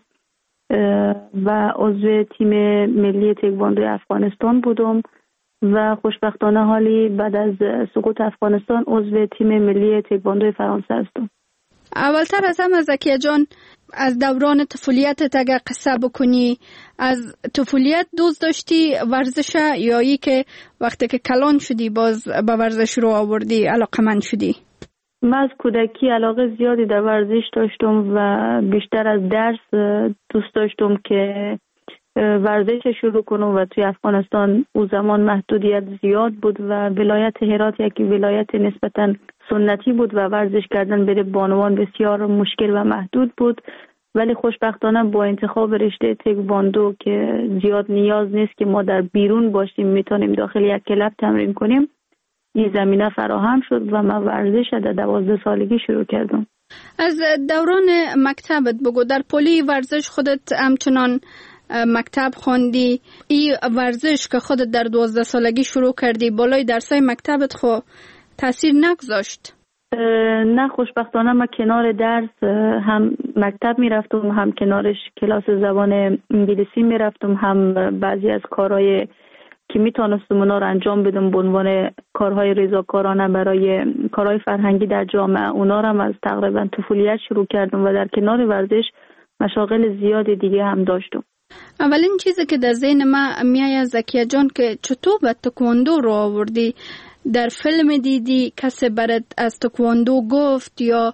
و عضو تیم ملی تکواندو افغانستان بودم و خوشبختانه حالی بعد از سقوط افغانستان عضو تیم ملی تکواندو فرانسه هستم. اولتر از همه زکیه جان، از دوران طفولیتت اگر قصه بکنی، از طفولیت دوست داشتی ورزش یا ای که وقتی که کلان شدی باز به ورزش رو آوردی علاقمند شدی؟ من از کودکی علاقه زیادی در ورزش داشتم و بیشتر از درس دوست داشتم که ورزش شروع کنم و توی افغانستان او زمان محدودیت زیاد بود و ولایت هرات یکی ولایت نسبتاً سنتی بود و ورزش کردن برای بانوان بسیار مشکل و محدود بود، ولی خوشبختانه با انتخاب رشته تکواندو که زیاد نیاز نیست که ما در بیرون باشیم، میتونیم داخل یک کلب تمرین کنیم، این زمینه فراهم شد و من ورزش در دوازده سالگی شروع کردم. از دوران مکتبت بگو، در پلی ورزش خودت همچنان مکتب خوندی، این ورزش که خودت در دوازده سالگی شروع کردی بالای درسای مکتبت خو تاثیر نگذاشت؟ نه، خوشبختانه من کنار درس هم مکتب میرفتم، هم کنارش کلاس زبان انگلیسی میرفتم، هم بعضی از کارهای که میتونستم اونا رو انجام بدم به عنوان کارهای رضاکارانه برای کارهای فرهنگی در جامعه، اونا رو هم از تقریبا طفولیت شروع کردم و در کنار ورزش مشاغل زیاد دیگه هم داشتم. اولین چیزی که در ذهن من میاد زکیه جان که چطور به تکواندو رو آوردی؟ در فیلم دیدی کسی برات از تکواندو گفت یا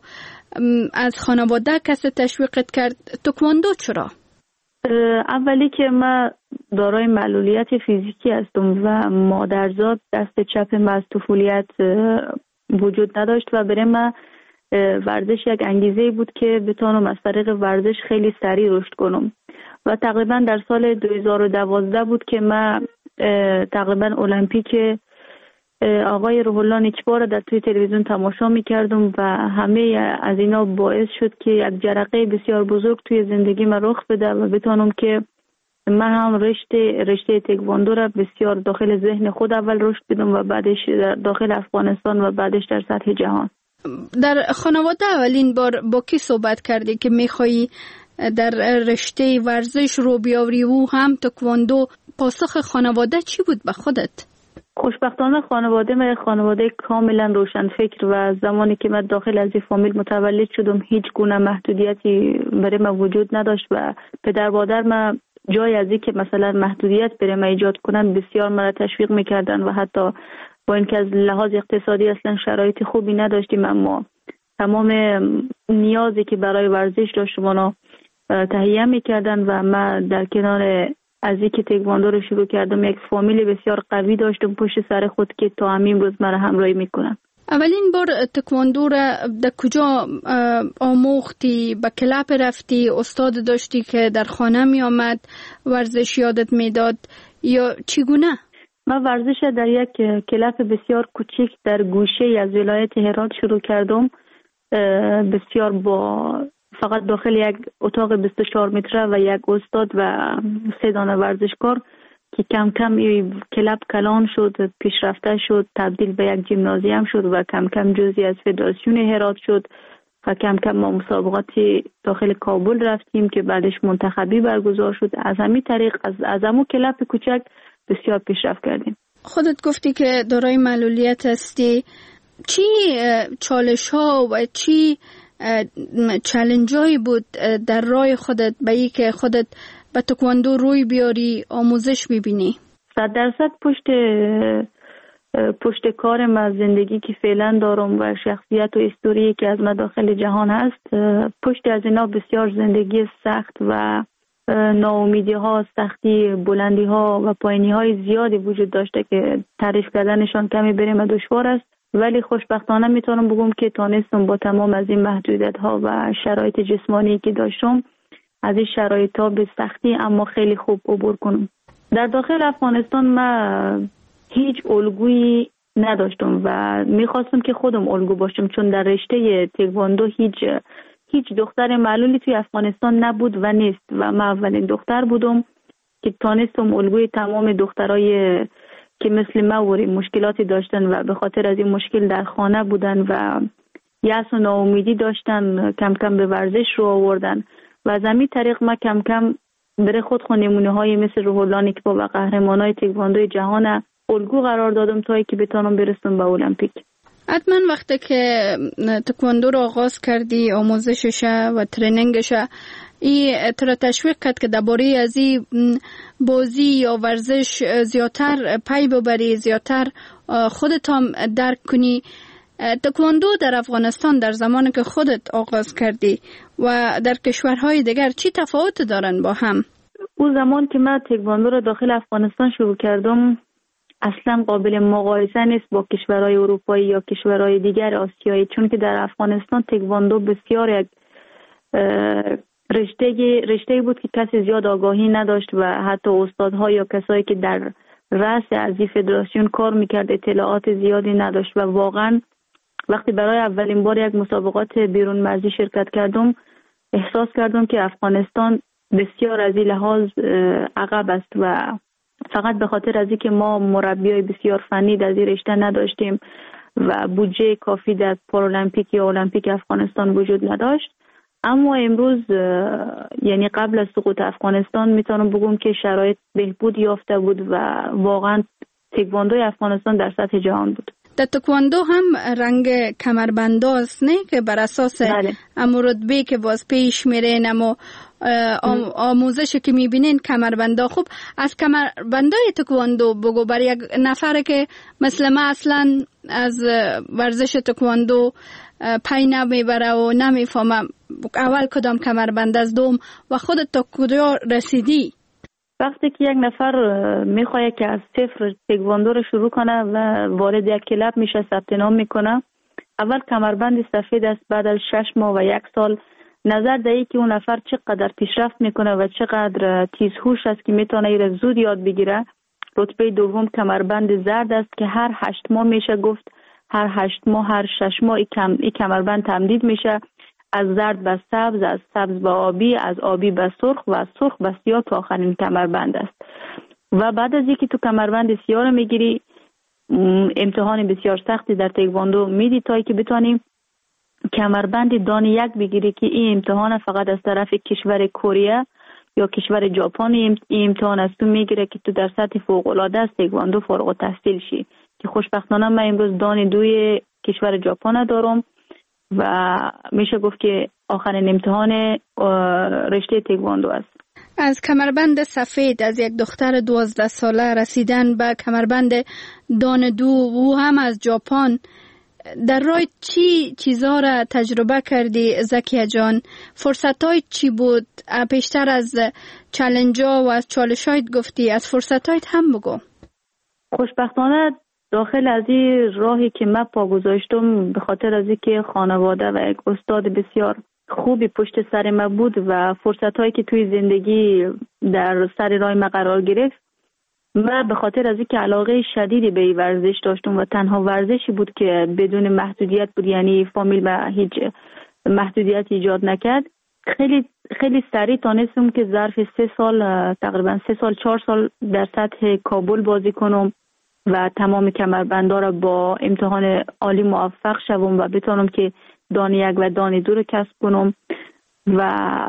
از خانواده کسی تشویقت کرد؟ تکواندو چرا؟ اولی که من دارای معلولیت فیزیکی هستم و مادرزاد دست چپ من از طفولیت وجود نداشت و برای من ورزش یک انگیزه بود که بتونم از طریق ورزش خیلی سریع رشد کنم و تقریبا در سال دو هزار و دوازده بود که من تقریبا المپیک آقای روح الله نیکبار در توی تلویزیون تماشا می‌کردم و همه از اینا باعث شد که یک جرقه بسیار بزرگ توی زندگی من رخ بده و بتونم که من هم رشته رشته تکواندو را بسیار داخل ذهن خود اول رشد بدم و بعدش در داخل افغانستان و بعدش در سطح جهان. در خانواده اولین بار با کی صحبت کردی که می‌خوای در رشته ورزش رو بیاوری و هم تکواندو؟ پاسخ خانواده چی بود به خودت؟ خوشبختانه خانواده من خانواده کاملا روشن فکر و زمانی که من داخل از این فامیل متولد شدم هیچ گونه محدودیتی برای من وجود نداشت و پدر مادر من جای از این که مثلا محدودیت برای من ایجاد کنن بسیار مرا تشویق میکردن و حتی با اینکه از لحاظ اقتصادی اصلا شرایط خوبی نداشتیم اما تمام نیازی که برای ورزش داشتم اونا تهیه میکردن و من در کنار از اینکه تکواندو رو شروع کردم یک فامیل بسیار قوی داشتم پشت سر خود که تا همین روز مرا همراهی میکنن. اولین بار تکواندو را در کجا آموختی؟ به کلاب رفتی؟ استاد داشتی که در خانه می آمد ورزش یادت میداد یا چگونه؟ من ورزش در یک کلاب بسیار کوچیک در گوشه از ولایت هرات شروع کردم، بسیار با فقط داخل یک اتاق بیست و چهار متره و یک استاد و سه دانه ورزشکار که کم کم این کلاب کلان شد، پیشرفته شد، تبدیل به یک جیمنازیوم شد و کم کم جزئی از فدراسیون هرات شد و کم کم ما مسابقاتی داخل کابل رفتیم که بعدش منتخبی برگزار شد. از همین طریق از از همون کلاب کوچک بسیار پیشرفت کردیم. خودت گفتی که دارای معلولیت هستی، چی چالش ها و چی چالش هایی بود در راه خودت به ای که خودت به تکواندو روی بیاری آموزش ببینی؟ صد درصد پشت پشت کارم از زندگی که فعلا دارم و شخصیت و استوری که از مداخل جهان هست، پشت از اینا بسیار زندگی سخت و ناامیدی ها، سختی، بلندی ها و پایینی های زیادی وجود داشته که تعریف کردنشان کمی بریم دشوار است، ولی خوشبختانه میتونم بگم که تونستم با تمام از این محدودیت ها و شرایط جسمانی که داشتم از این شرایط ها به سختی اما خیلی خوب عبور کنم. در داخل افغانستان من هیچ الگویی نداشتم و میخواستم که خودم الگو باشم، چون در رشته تکواندو هیچ هیچ دختر معلولی توی افغانستان نبود و نیست و من اولین دختر بودم که تونستم الگوی تمام دخترای که مثل موری مشکلاتی داشتن و به خاطر از این مشکل در خانه بودن و یأس و ناامیدی داشتن، کم کم به ورزش رو آوردن و از همین طریق ما کم کم بره خود خود نمونه های مثل روح الله نیکبا و قهرمان های تکواندوی جهان الگو قرار دادم تا که بتونم برسم به المپیک. حتما وقتی که تکواندو رو آغاز کردی، آموزشش و ترینینگش، ای تر تشویق کرد که درباره از این بازی یا ورزش زیادتر پی ببری، زیادتر خودت هم درک کنی. تکواندو در افغانستان در زمانی که خودت آغاز کردی و در کشورهای دیگر چی تفاوت دارن با هم؟ اون زمان که من تکواندو رو داخل افغانستان شروع کردم اصلا قابل مقایسه نیست با کشورهای اروپایی یا کشورهای دیگر آسیایی، چون که در افغانستان تکواندو بسیار یک رشته رشته بود که کسی زیاد آگاهی نداشت و حتی استادها یا کسایی که در رأس از این فدراسیون کار میکرد اطلاعات زیادی نداشت و واقعا وقتی برای اولین بار یک مسابقات بیرون مرزی شرکت کردم احساس کردم که افغانستان بسیار از این لحاظ عقب است و فقط به خاطر از اینکه ما مربیای بسیار فنی در این رشته نداشتیم و بودجه کافی در پارالمپیک یا المپیک افغانستان وجود نداشت. اما امروز یعنی قبل از سقوط افغانستان میتونم بگم که شرایط بهبود یافته بود و واقعا تکواندوی افغانستان در سطح جهان بود. در تکواندو هم رنگ کمربندا است نه که بر اساس رتبه که باز پیش میرین، اما آموزش که میبینین کمربندا. خوب از کمربندای تکواندو بگو برای یک نفر که مثل ما اصلا از ورزش تکواندو پی نمیبره و نمیفهمه اول کدام کمربند از دوم و خودت تا کجا رسیدی؟ وقتی که یک نفر میخواد که از صفر تکواندو رو شروع کنه و وارد یک کلاب میشه، ثبت نام میکنه، اول کمربند سفید است. بعد از شش ماه و یک سال نظر دهی که اون نفر چقدر پیشرفت میکنه و چقدر تیزهوش است که میتونه ایره زود یاد بگیره. رتبه دوم کمربند زرد است که هر هشت ماه میشه گفت، هر هشت ماه هر شش ماه این کمربند تمدید میشه، از زرد به سبز، از سبز به آبی، از آبی به سرخ و از سرخ به سیاه تا آخرین کمربند است. و بعد از اینکه تو کمربند سیاه رو میگیری امتحان بسیار سختی در تکواندو میدی تا که بتونیم کمربند دان یک بگیری که این امتحان فقط از طرف کشور کره یا کشور ژاپن این امتحان از تو میگیره که تو در سطح فوق العاده از تکواندو فارغ التحصیل شی، که خوشبختانه من امروز دان دوی کشور ژاپن دارم و میشه گفت که آخرین امتحان رشته تکواندو است. از کمربند سفید از یک دختر دوازده ساله رسیدن به کمربند دان دو و هم از ژاپن، در راه چی چیزها را تجربه کردی زکیه جان؟ فرصت‌های چی بود؟ پیشتر از چالنج‌ها و از چالش‌هایت گفتی، از فرصت‌هایت هم بگو. خوشبختانه داخل از این راهی که من پا گذاشتم به خاطر از اینکه خانواده و یک استاد بسیار خوبی پشت سر من بود و فرصت‌هایی که توی زندگی در سر راه من قرار گرفت، من به خاطر از اینکه علاقه شدیدی به این ورزش داشتم و تنها ورزشی بود که بدون محدودیت بود، یعنی فامیل و هیچ محدودیت ایجاد نکرد، خیلی خیلی سریع تانستم که ظرف سه سال تقریبا سه سال چهار سال در سطح کابل بازی کنم و تمام کمربندها را با امتحان عالی موفق شوم و بتونم که دان یک و دان دو رو کسب کنم. و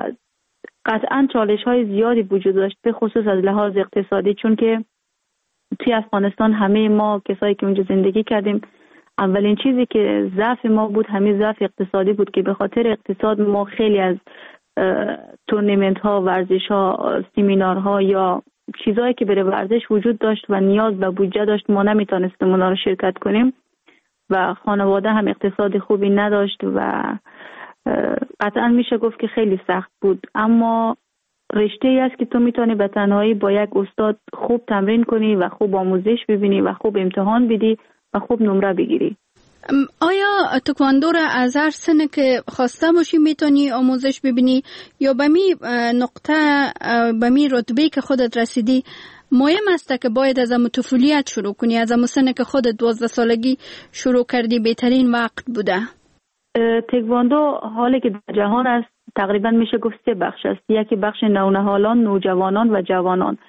قطعا چالش های زیادی وجود داشت به خصوص از لحاظ اقتصادی، چون که توی افغانستان همه ما کسایی که اونجا زندگی کردیم اولین چیزی که ضعف ما بود همین ضعف اقتصادی بود که به خاطر اقتصاد ما خیلی از تورنمنت ها، ورزش ها، سیمینار ها یا چیزایی که برای ورزش وجود داشت و نیاز به بودجه داشت ما نمیتونستیم اونا رو شرکت کنیم و خانواده هم اقتصاد خوبی نداشت و قطعا میشه گفت که خیلی سخت بود. اما رشته ای است که تو میتونی به تنهایی با یک استاد خوب تمرین کنی و خوب آموزش ببینی و خوب امتحان بدی و خوب نمره بگیری. آیا تکواندو را از هر سنه که خواسته باشی میتونی آموزش ببینی یا به می نقطه به می رتبه که خودت رسیدی مهم است که باید از امو طفولیت شروع کنی، از امو سنه که خودت دوازده سالگی شروع کردی بهترین وقت بوده؟ تکواندو حالی که در جهان است تقریبا میشه گفت سه بخش است. یکی بخش نونهالان، نوجوانان و جوانان.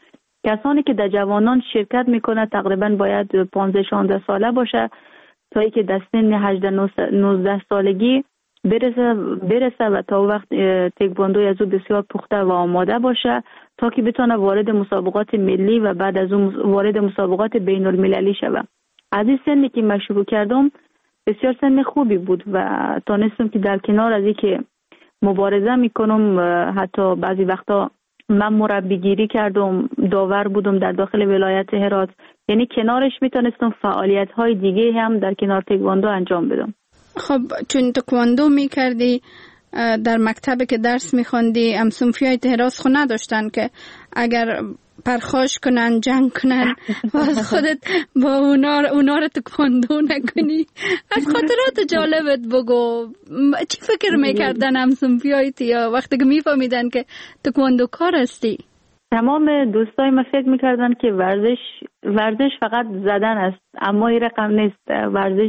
کسانی که در جوانان شرکت میکنه تقریبا باید پانزده شانزده ساله باشه تا اینکه در سن هجده نوزده سالگی برسه برسه و تا وقت تکواندو از او بسیار پخته و آماده باشه تا که بتونه وارد مسابقات ملی و بعد از اون وارد مسابقات بین المللی شود. از این سنی که من شروع کردم بسیار سن خوبی بود و تانستم که در کنار از اینکه مبارزه میکنم حتی بعضی وقتا من مربیگیری کردم، داور بودم در داخل ولایت هرات، یعنی کنارش میتونستم فعالیت های دیگه هم در کنار تکواندو انجام بدم. خب چون تکواندو میکردی در مکتب که درس میخوندی ام صنفیای تهراس خو نداشتن که اگر پرخاش کنن جنگ کنن و از خودت با اونا, اونا رو تکواندو نکنی؟ از خاطرات جالبت بگو، چی فکر میکردن ام صنفیای یا وقتی که میفهمیدن که تکواندو کار هستی؟ تمام دوستای ما فکر میکردن که ورزش ورزش فقط زدن است، اما این رقم نیست. ورزش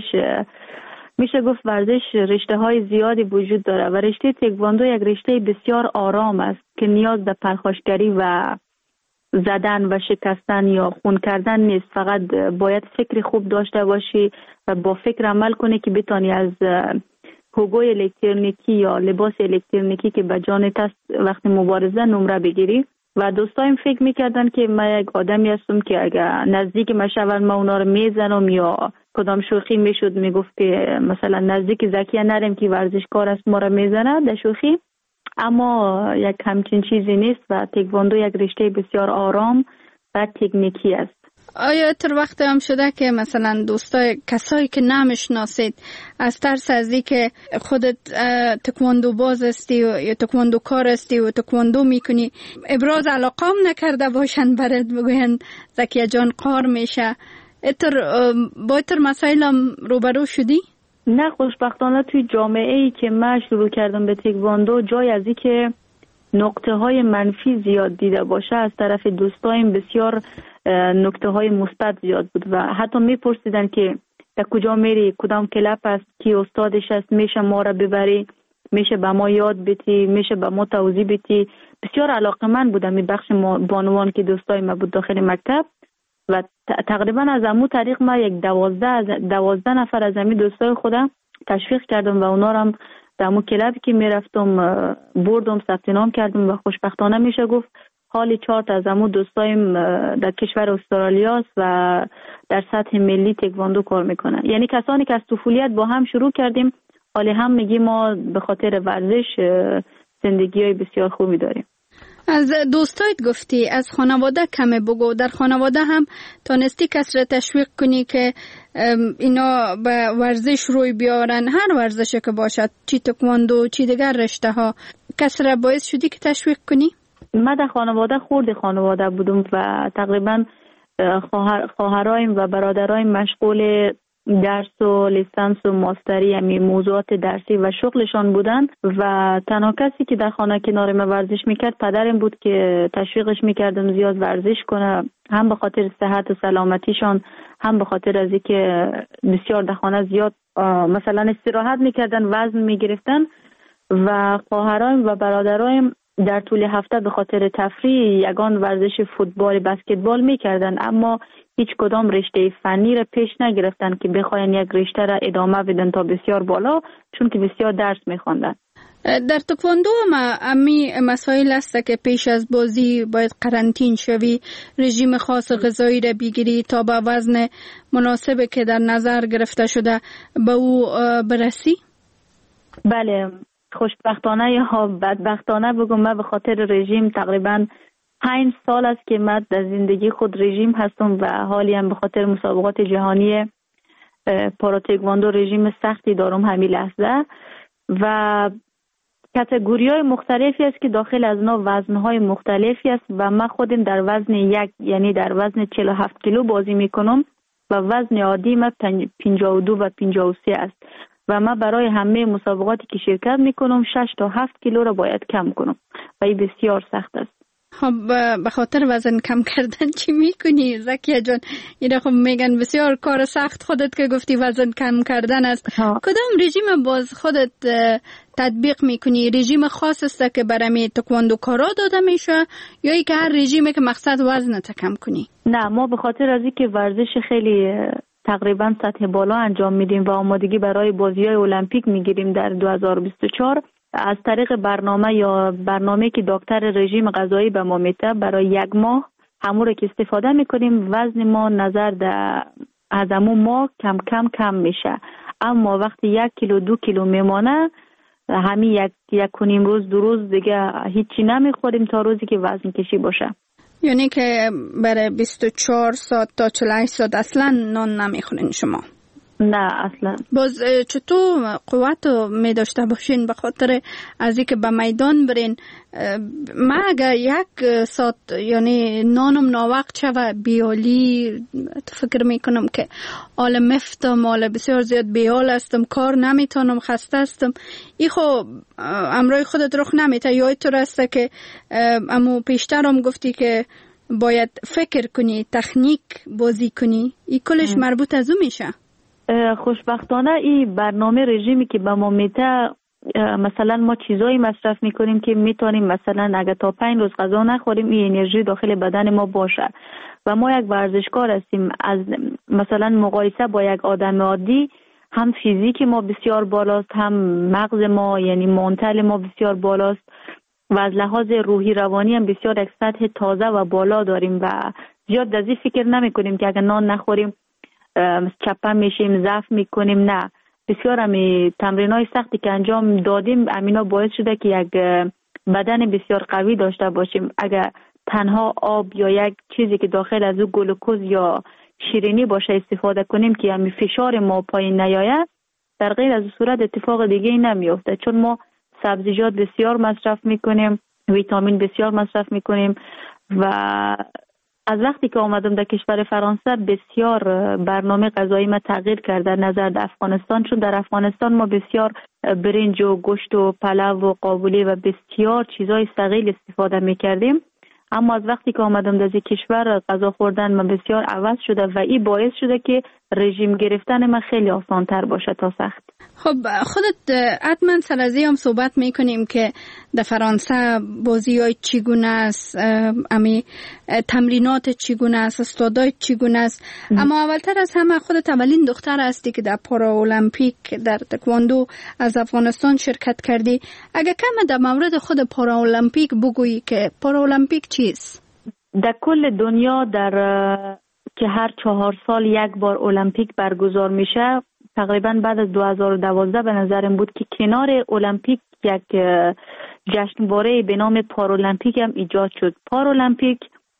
میشه گفت ورزش رشته های زیادی وجود داره و رشته تکواندو یک رشته بسیار آرام است که نیاز به پرخاشگری و زدن و شکستن یا خون کردن نیست. فقط باید فکر خوب داشته باشی و با فکر عمل کنی که بتانی از حقوق الکترونیکی یا لباس الکترونیکی که به جانت است وقتی مبارزه نمره بگیری. و دوستایم فکر میکردن که من یک آدمی هستم که اگر نزدیک من شون من اونا رو میزنم یا کدام شوخی میشد میگفت که مثلا نزدیک زکیه نریم که ورزشکار است ما رو میزنه در شوخی، اما یک همچین چیزی نیست و تکواندو یک رشته بسیار آرام و تکنیکی است. آیا تر وقت هم شده که مثلا دوستای کسایی که نمیشناسید از ترس از این که خودت تکواندو باز استی یا تکواندو کار استی و تکواندو میکنی ابراز علاقه هم نکرده باشن برات بگوین زکیه جان قار میشه، اتر با اتر مسائل هم روبرو شدی؟ نه، خوشبختانه توی جامعه ای که من شروع کردم به تکواندو جای از این که نقطه های منفی زیاد دیده باشه از طرف دوستایم بسیار نکته های مثبت زیاد بود و حتی میپرسیدن که در کجا میری، کدام کلاب است، کی استادش است، میشه ما را ببری، میشه به ما یاد بدی، میشه به ما توضیح بدی. بسیار علاقه‌مند بودم این بخش بانوان که دوستای ما بود داخل مکتب و تقریبا از امو طریق ما یک دوازده دوازده نفر از امی دوستای خودم تشویق کردم و اونا هم در امو کلابی که میرفتم بردم ثبت نام کردم و خوشبختانه میشه گفت حالی چهار تا از امو دوستایم در کشور استرالیا است و در سطح ملی تکواندو کار میکنن. یعنی کسانی که از طفولیت با هم شروع کردیم حالی هم میگیم ما به خاطر ورزش زندگی های بسیار خوبی داریم. از دوستایت گفتی، از خانواده کمه بگو. در خانواده هم تانستی کس را تشویق کنی که اینا به ورزش روی بیارن، هر ورزشی که باشد، چی تکواندو چی دیگر رشته ها، کس را باعث شدی که تشویق کنی؟ من در خانواده خورد خانواده بودم و تقریبا خواهر خواهرایم و برادرایم مشغول درس و لیسانس و ماستری یعنی موضوعات درسی و شغلشان بودن و تنها کسی که در خانه کنار من ورزش میکرد پدرم بود که تشویقش میکردم زیاد ورزش کنه، هم به خاطر صحت و سلامتیشان، هم به خاطر از اینکه بسیار در خانه زیاد مثلا استراحت میکردن، وزن میگرفتن و خواهرایم و برادرایم در طول هفته به خاطر تفریح یگان ورزش فوتبال بسکتبال میکردن، اما هیچ کدام رشته فنی را پیش نگرفتن که بخواین یک رشته را ادامه بدن تا بسیار بالا، چون که بسیار درس میخواندن. در تکواندو هم امی مسائل است که پیش از بازی باید قرنطین شوی، رژیم خاص غذایی را بگیری تا به وزن مناسب که در نظر گرفته شده به او برسی؟ بله، خوشبختانه یا بدبختانه بگم من به خاطر رژیم تقریبا پنج سال است که من در زندگی خود رژیم هستم و حالی هم به خاطر مسابقات جهانی پارا تکواندو رژیم سختی دارم همین لحظه و کاتگوری های مختلفی است که داخل از اونا وزن های مختلفی است و من خودم در وزن یک یعنی در وزن چهل و هفت کیلو بازی میکنم و وزن عادی من پنجاه و دو و پنجاه و سه است و من برای همه مسابقاتی که شرکت میکنم شش تا هفت کیلو را باید کم کنم و این بسیار سخت است. خب به خاطر وزن کم کردن چی میکنی زکیه جان؟ اینا خب میگن بسیار کار سخت خودت که گفتی وزن کم کردن است. ها. کدام رژیم باز خودت تطبیق میکنی؟ رژیم خاص است که برای تکواندو کارا داده میشه یا ای که هر رژیمی که مقصد وزنت کم کنی؟ نه، ما به خاطر از اینکه ورزش خیلی تقریبا سطح بالا انجام میدیم و آمادگی برای بازی‌های المپیک میگیریم در دو هزار و بیست و چهار، از طریق برنامه یا برنامه که دکتر رژیم غذایی به ما میده برای یک ماه همون رو که استفاده میکنیم، وزن ما نظر در از همون ماه کم کم کم میشه. اما وقتی یک کیلو دو کیلو میمانه، همین یک یک کنیم روز دو روز دیگه هیچی نمیخوریم تا روزی که وزن کشی باشه. یعنی که برای بیست و چهار ساعت تا چهل و هشت ساعت اصلا نان نمیخورین شما؟ نه اصلا. باز چطور قوت می داشته باشین به خاطر از اینکه به میدان برین؟ ما اگر یک ساعت یعنی نانم ناوقت شوه بیالی فکر میکنم که آل مفتم، آل بسیار زیاد بیال استم، کار نمیتونم، خسته استم. ای خب امروی خودت رخ نمیته یا اینطور است که امو پیشترم گفتی که باید فکر کنی، تکنیک بازی کنی، ای کلش مربوط از او میشه؟ خوشبختانه این برنامه رژیمی که به ما میده، مثلا ما چیزایی مصرف میکنیم که میتونیم مثلا اگر تا پنج روز غذا نخوریم این انرژی داخل بدن ما باشه و ما یک ورزشکار هستیم. از مثلا مقایسه با یک آدم عادی هم فیزیک ما بسیار بالاست، هم مغز ما یعنی منتل ما بسیار بالاست و از لحاظ روحی روانی هم بسیار یک سطح تازه و بالا داریم و زیاد از این فکر نمی کنیم که اگر نان نخوریم چپه میشیم، ضعف میکنیم. نه، بسیار همی تمرین های سختی که انجام دادیم امینا باعث شده که یک بدن بسیار قوی داشته باشیم. اگر تنها آب یا یک چیزی که داخل از او گلوکوز یا شیرینی باشه استفاده کنیم که همی فشار ما پایین نیاید، در غیر از صورت اتفاق دیگه ای نمیافته، چون ما سبزیجات بسیار مصرف میکنیم، ویتامین بسیار مصرف میکنیم و از وقتی که آمدم در کشور فرانسه بسیار برنامه غذایی ما تغییر کرده نظر در افغانستان، چون در افغانستان ما بسیار برنج و گوشت و پلو و قابلی و بسیار چیزای ثقیل استفاده میکردیم. اما از وقتی که آمدم در کشور غذا خوردن من بسیار عوض شده و این باعث شده که رژیم گرفتن من خیلی آسان تر باشه تا سخت. خب خودت حتما سر از هم صحبت میکنیم که در فرانسه بازی های چگونه است، امی تمرینات چگونه است، استادای چگونه است. اما اولتر از همه خودت اولین دختر هستی که در پارا المپیک در تکواندو از افغانستان شرکت کردی. اگه کم در مورد خود پارا المپیک بگویی که پارا المپیک چیست؟ در کل دنیا در که هر چهار سال یک بار المپیک برگزار میشه، تقریبا بعد از دو هزار و دوازده به نظرم بود که کنار المپیک یک جشنواره به نام پارالمپیک هم ایجاد شد. پارالمپیک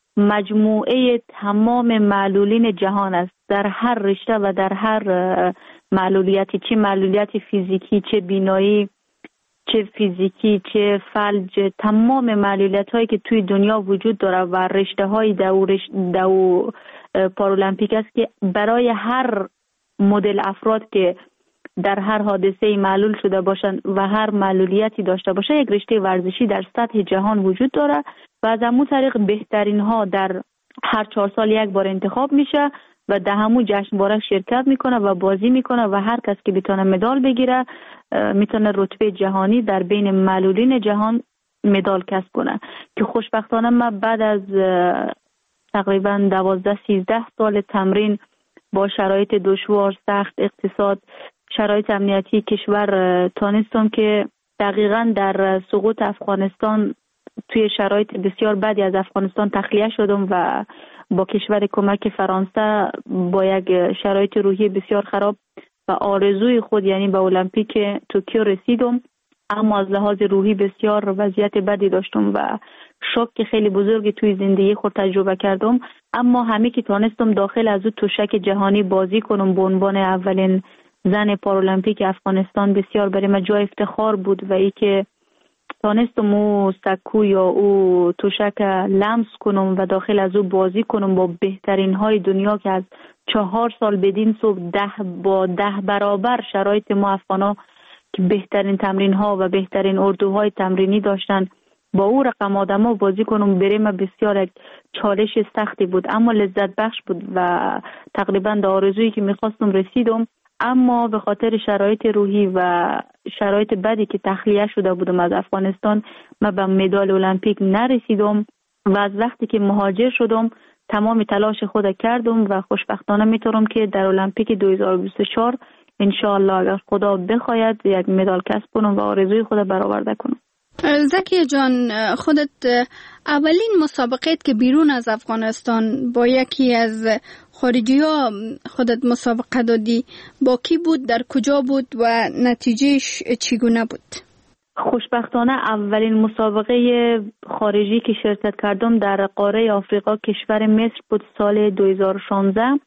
مجموعه تمام معلولین جهان است، در هر رشته و در هر معلولیتی، چه معلولیت فیزیکی، چه بینایی، چه فیزیکی، چه فلج، تمام معلولیت هایی که توی دنیا وجود داره و رشته های دو, رشت دو پارالمپیک است که برای هر مدل افراد که در هر حادثه معلول شده باشند و هر معلولیتی داشته باشه یک رشته ورزشی در سطح جهان وجود داره و از همون طریق بهترین ها در هر چهار سال یک بار انتخاب میشه و در همون جشنواره شرکت میکنه و بازی میکنه و هر کس که بتونه مدال بگیره میتونه رتبه جهانی در بین معلولین جهان مدال کسب کنه. که خوشبختانه من بعد از تقریبا دوازده سیزده سال تمرین با شرایط دشوار، سخت، اقتصاد، شرایط امنیتی کشور تانستم که دقیقاً در سقوط افغانستان توی شرایط بسیار بدی از افغانستان تخلیه شدم و با کشور کمک فرانسه با یک شرایط روحی بسیار خراب و آرزوی خود یعنی به المپیک توکیو رسیدم. اما از لحاظ روحی بسیار وضعیت بدی داشتم و شوک خیلی بزرگی توی زندگی خود تجربه کردم. اما همه که تانستم داخل از او توشک جهانی بازی کنم به عنوان اولین زن پارالمپیک افغانستان بسیار برای من جای افتخار بود و ای که تانستم او سکو یا او توشک لمس کنم و داخل از او بازی کنم با بهترین های دنیا که از چهار سال بدین صبح ده با ده برابر شرایط ما افغانا که بهترین تمرین ها و بهترین اردوهای تمرینی داشتن با او رقم آدما بازی کنم بریم بسیار یک چالش سختی بود، اما لذت بخش بود و تقریبا در آرزویی که میخواستم رسیدم. اما به خاطر شرایط روحی و شرایط بدی که تخلیه شده بودم از افغانستان من به مدال المپیک نرسیدم و از وقتی که مهاجر شدم تمام تلاش خود کردم و خوشبختانه میتونم که در المپیک دو هزار و بیست و چهار ان شاء الله اگر خدا بخواید یک مدال کسب کنم و آرزوی خود برآورده کنم. زکیه جان، خودت اولین مسابقات که بیرون از افغانستان با یکی از خارجی ها خودت مسابقه دادی با کی بود، در کجا بود و نتیجهش چگونه بود؟ خوشبختانه اولین مسابقه خارجی که شرکت کردم در قاره آفریقا کشور مصر بود سال دو هزار و شانزده.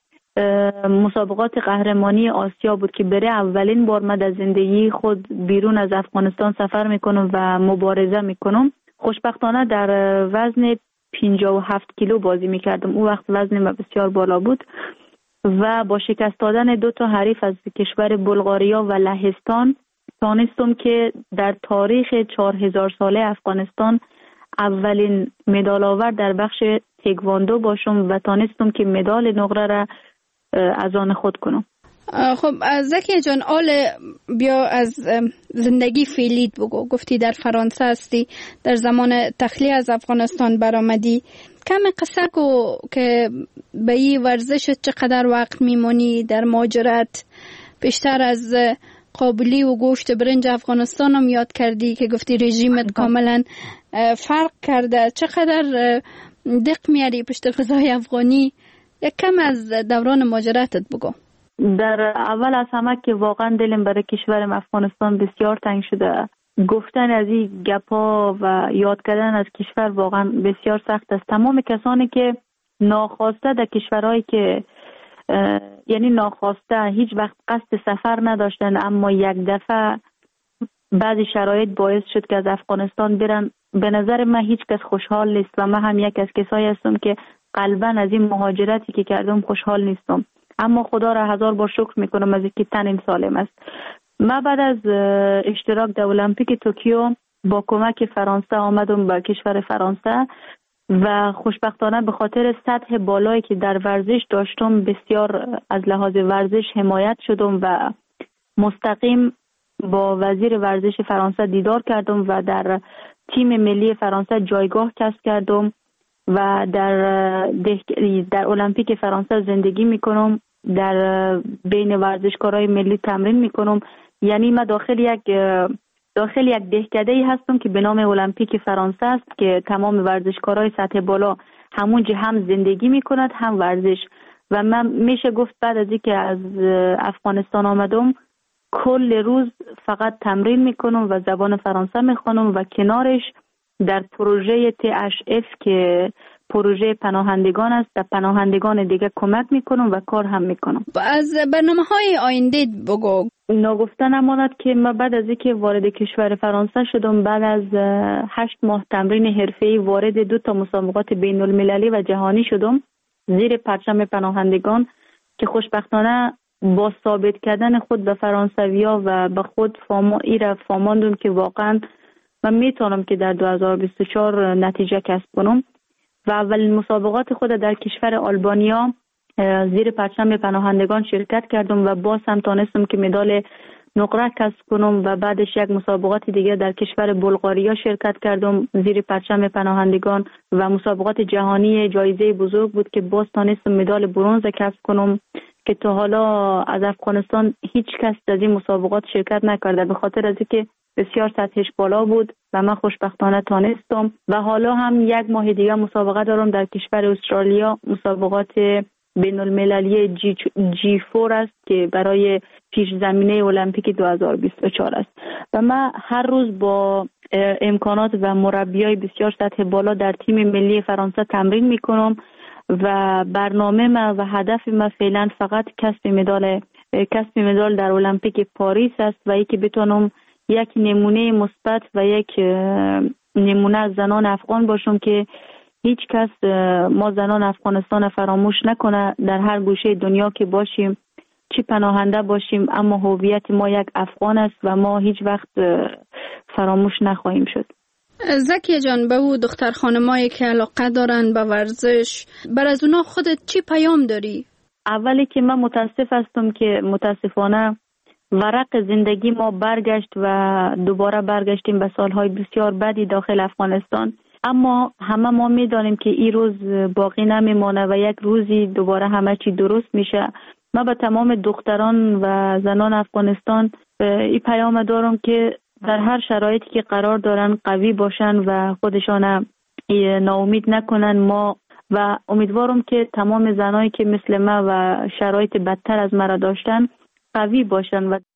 مسابقات قهرمانی آسیا بود که برای اولین بار من در زندگی خود بیرون از افغانستان سفر میکنم و مبارزه میکنم. خوشبختانه در وزن پنجاه و هفت کیلو بازی میکردم. اون وقت وزن من بسیار بالا بود و با شکست دادن دو تا حریف از کشور بلغاریا و لهستان تانستم که در تاریخ چهار هزار ساله افغانستان اولین مدال آور در بخش تکواندو باشم و تانستم که مدال نقره را از آن خود کنم. خب زکیه جان، آل بیا از زندگی فعلیت بگو. گفتی در فرانسه هستی، در زمان تخلیه از افغانستان برآمدی. کم قصه کو که به این ورزش چقدر وقت میمونی در مهاجرت؟ بیشتر از قابلی و گوشت برنج افغانستان هم یاد کردی که گفتی رژیمت کاملا فرق کرده. چقدر دق میاری پشت غذای افغانی؟ یک کم از دوران مهاجرتت بگو. در اول از همه که واقعا دلم برای کشورم افغانستان بسیار تنگ شده. گفتن از این گپا و یاد کردن از کشور واقعا بسیار سخت است. تمام کسانی که ناخواسته در کشورهایی که یعنی ناخواسته هیچ وقت قصد سفر نداشتن اما یک دفعه بعضی شرایط باعث شد که از افغانستان برن، به نظر من هیچ کس خوشحال نیست و من هم یک از کسایی هستم که قلبا از این مهاجرتی که کردم خوشحال نیستم، اما خدا را هزار بار شکر میکنم از اینکه تنم سالم است. من بعد از اشتراک در المپیک توکیو با کمک فرانسه آمدم به کشور فرانسه و خوشبختانه به خاطر سطح بالایی که در ورزش داشتم بسیار از لحاظ ورزش حمایت شدم و مستقیم با وزیر ورزش فرانسه دیدار کردم و در تیم ملی فرانسه جایگاه کسب کردم و در در المپیک فرانسه زندگی میکنم، در بین ورزشکارای ملی تمرین میکنم. یعنی من داخل یک داخل یک دهکده‌ای هستم که به نام المپیک فرانسه است که تمام ورزشکارای سطح بالا همونجا هم زندگی میکنند هم ورزش. و من میشه گفت بعد از اینکه از افغانستان آمدم کل روز فقط تمرین میکنم و زبان فرانسه میخوانم و کنارش در پروژه تی اچ اف که پروژه پناهندگان است در پناهندگان دیگه کمک میکنم و کار هم میکنم. از برنامه های آینده بگو. نگفته نماند که من بعد از اینکه وارد کشور فرانسه شدم بعد از هشت ماه تمرین حرفه‌ای وارد دو تا مسابقات بین المللی و جهانی شدم زیر پرچم پناهندگان که خوشبختانه با ثابت کردن خود به فرانسویا و به خود فاما ایره فاماندم که واقعا من میتونم که در دو هزار و بیست و چهار نتیجه کسب کنم و اولین مسابقات خود در کشور آلبانیا زیر پرچم پناهندگان شرکت کردم و باز هم تانستم که مدال نقره کسب کنم و بعدش یک مسابقات دیگه در کشور بلغاریا شرکت کردم زیر پرچم پناهندگان و مسابقات جهانی جایزه بزرگ بود که باز تانستم مدال برنز کسب کنم که تا حالا از افغانستان هیچ کس از این مسابقات شرکت نکرده به خاطر از اینکه بسیار سطحش بالا بود و من خوشبختانه تانستم. و حالا هم یک ماه دیگه مسابقه دارم در کشور استرالیا، مسابقات بین المللی جی, جی فور است که برای پیش زمینه المپیک دو هزار و بیست و چهار است و من هر روز با امکانات و مربیای بسیار سطح بالا در تیم ملی فرانسه تمرین میکنم و برنامه من و هدف من فعلا فقط کسب مدال کسب مدال در المپیک پاریس است و اینکه بتونم یک نمونه مثبت و یک نمونه از زنان افغان باشم که هیچ کس ما زنان افغانستان فراموش نکنه. در هر گوشه دنیا که باشیم چی پناهنده باشیم اما هویت ما یک افغان است و ما هیچ وقت فراموش نخواهیم شد. زکیه جان، به او دختر خانمایی که علاقه دارن به ورزش، بر از اونا خودت چی پیام داری؟ اولی که من متاسف هستم که متاسفانه ورق زندگی ما برگشت و دوباره برگشتیم به سالهای بسیار بدی داخل افغانستان. اما همه ما میدانیم که این روز باقی نمیمانه و یک روزی دوباره همه چی درست میشه. من به تمام دختران و زنان افغانستان این پیام دارم که در هر شرایطی که قرار دارن قوی باشن و خودشان ناامید نکنن. ما و امیدوارم که تمام زنایی که مثل ما و شرایط بدتر از مرا داشتن قوی باشن و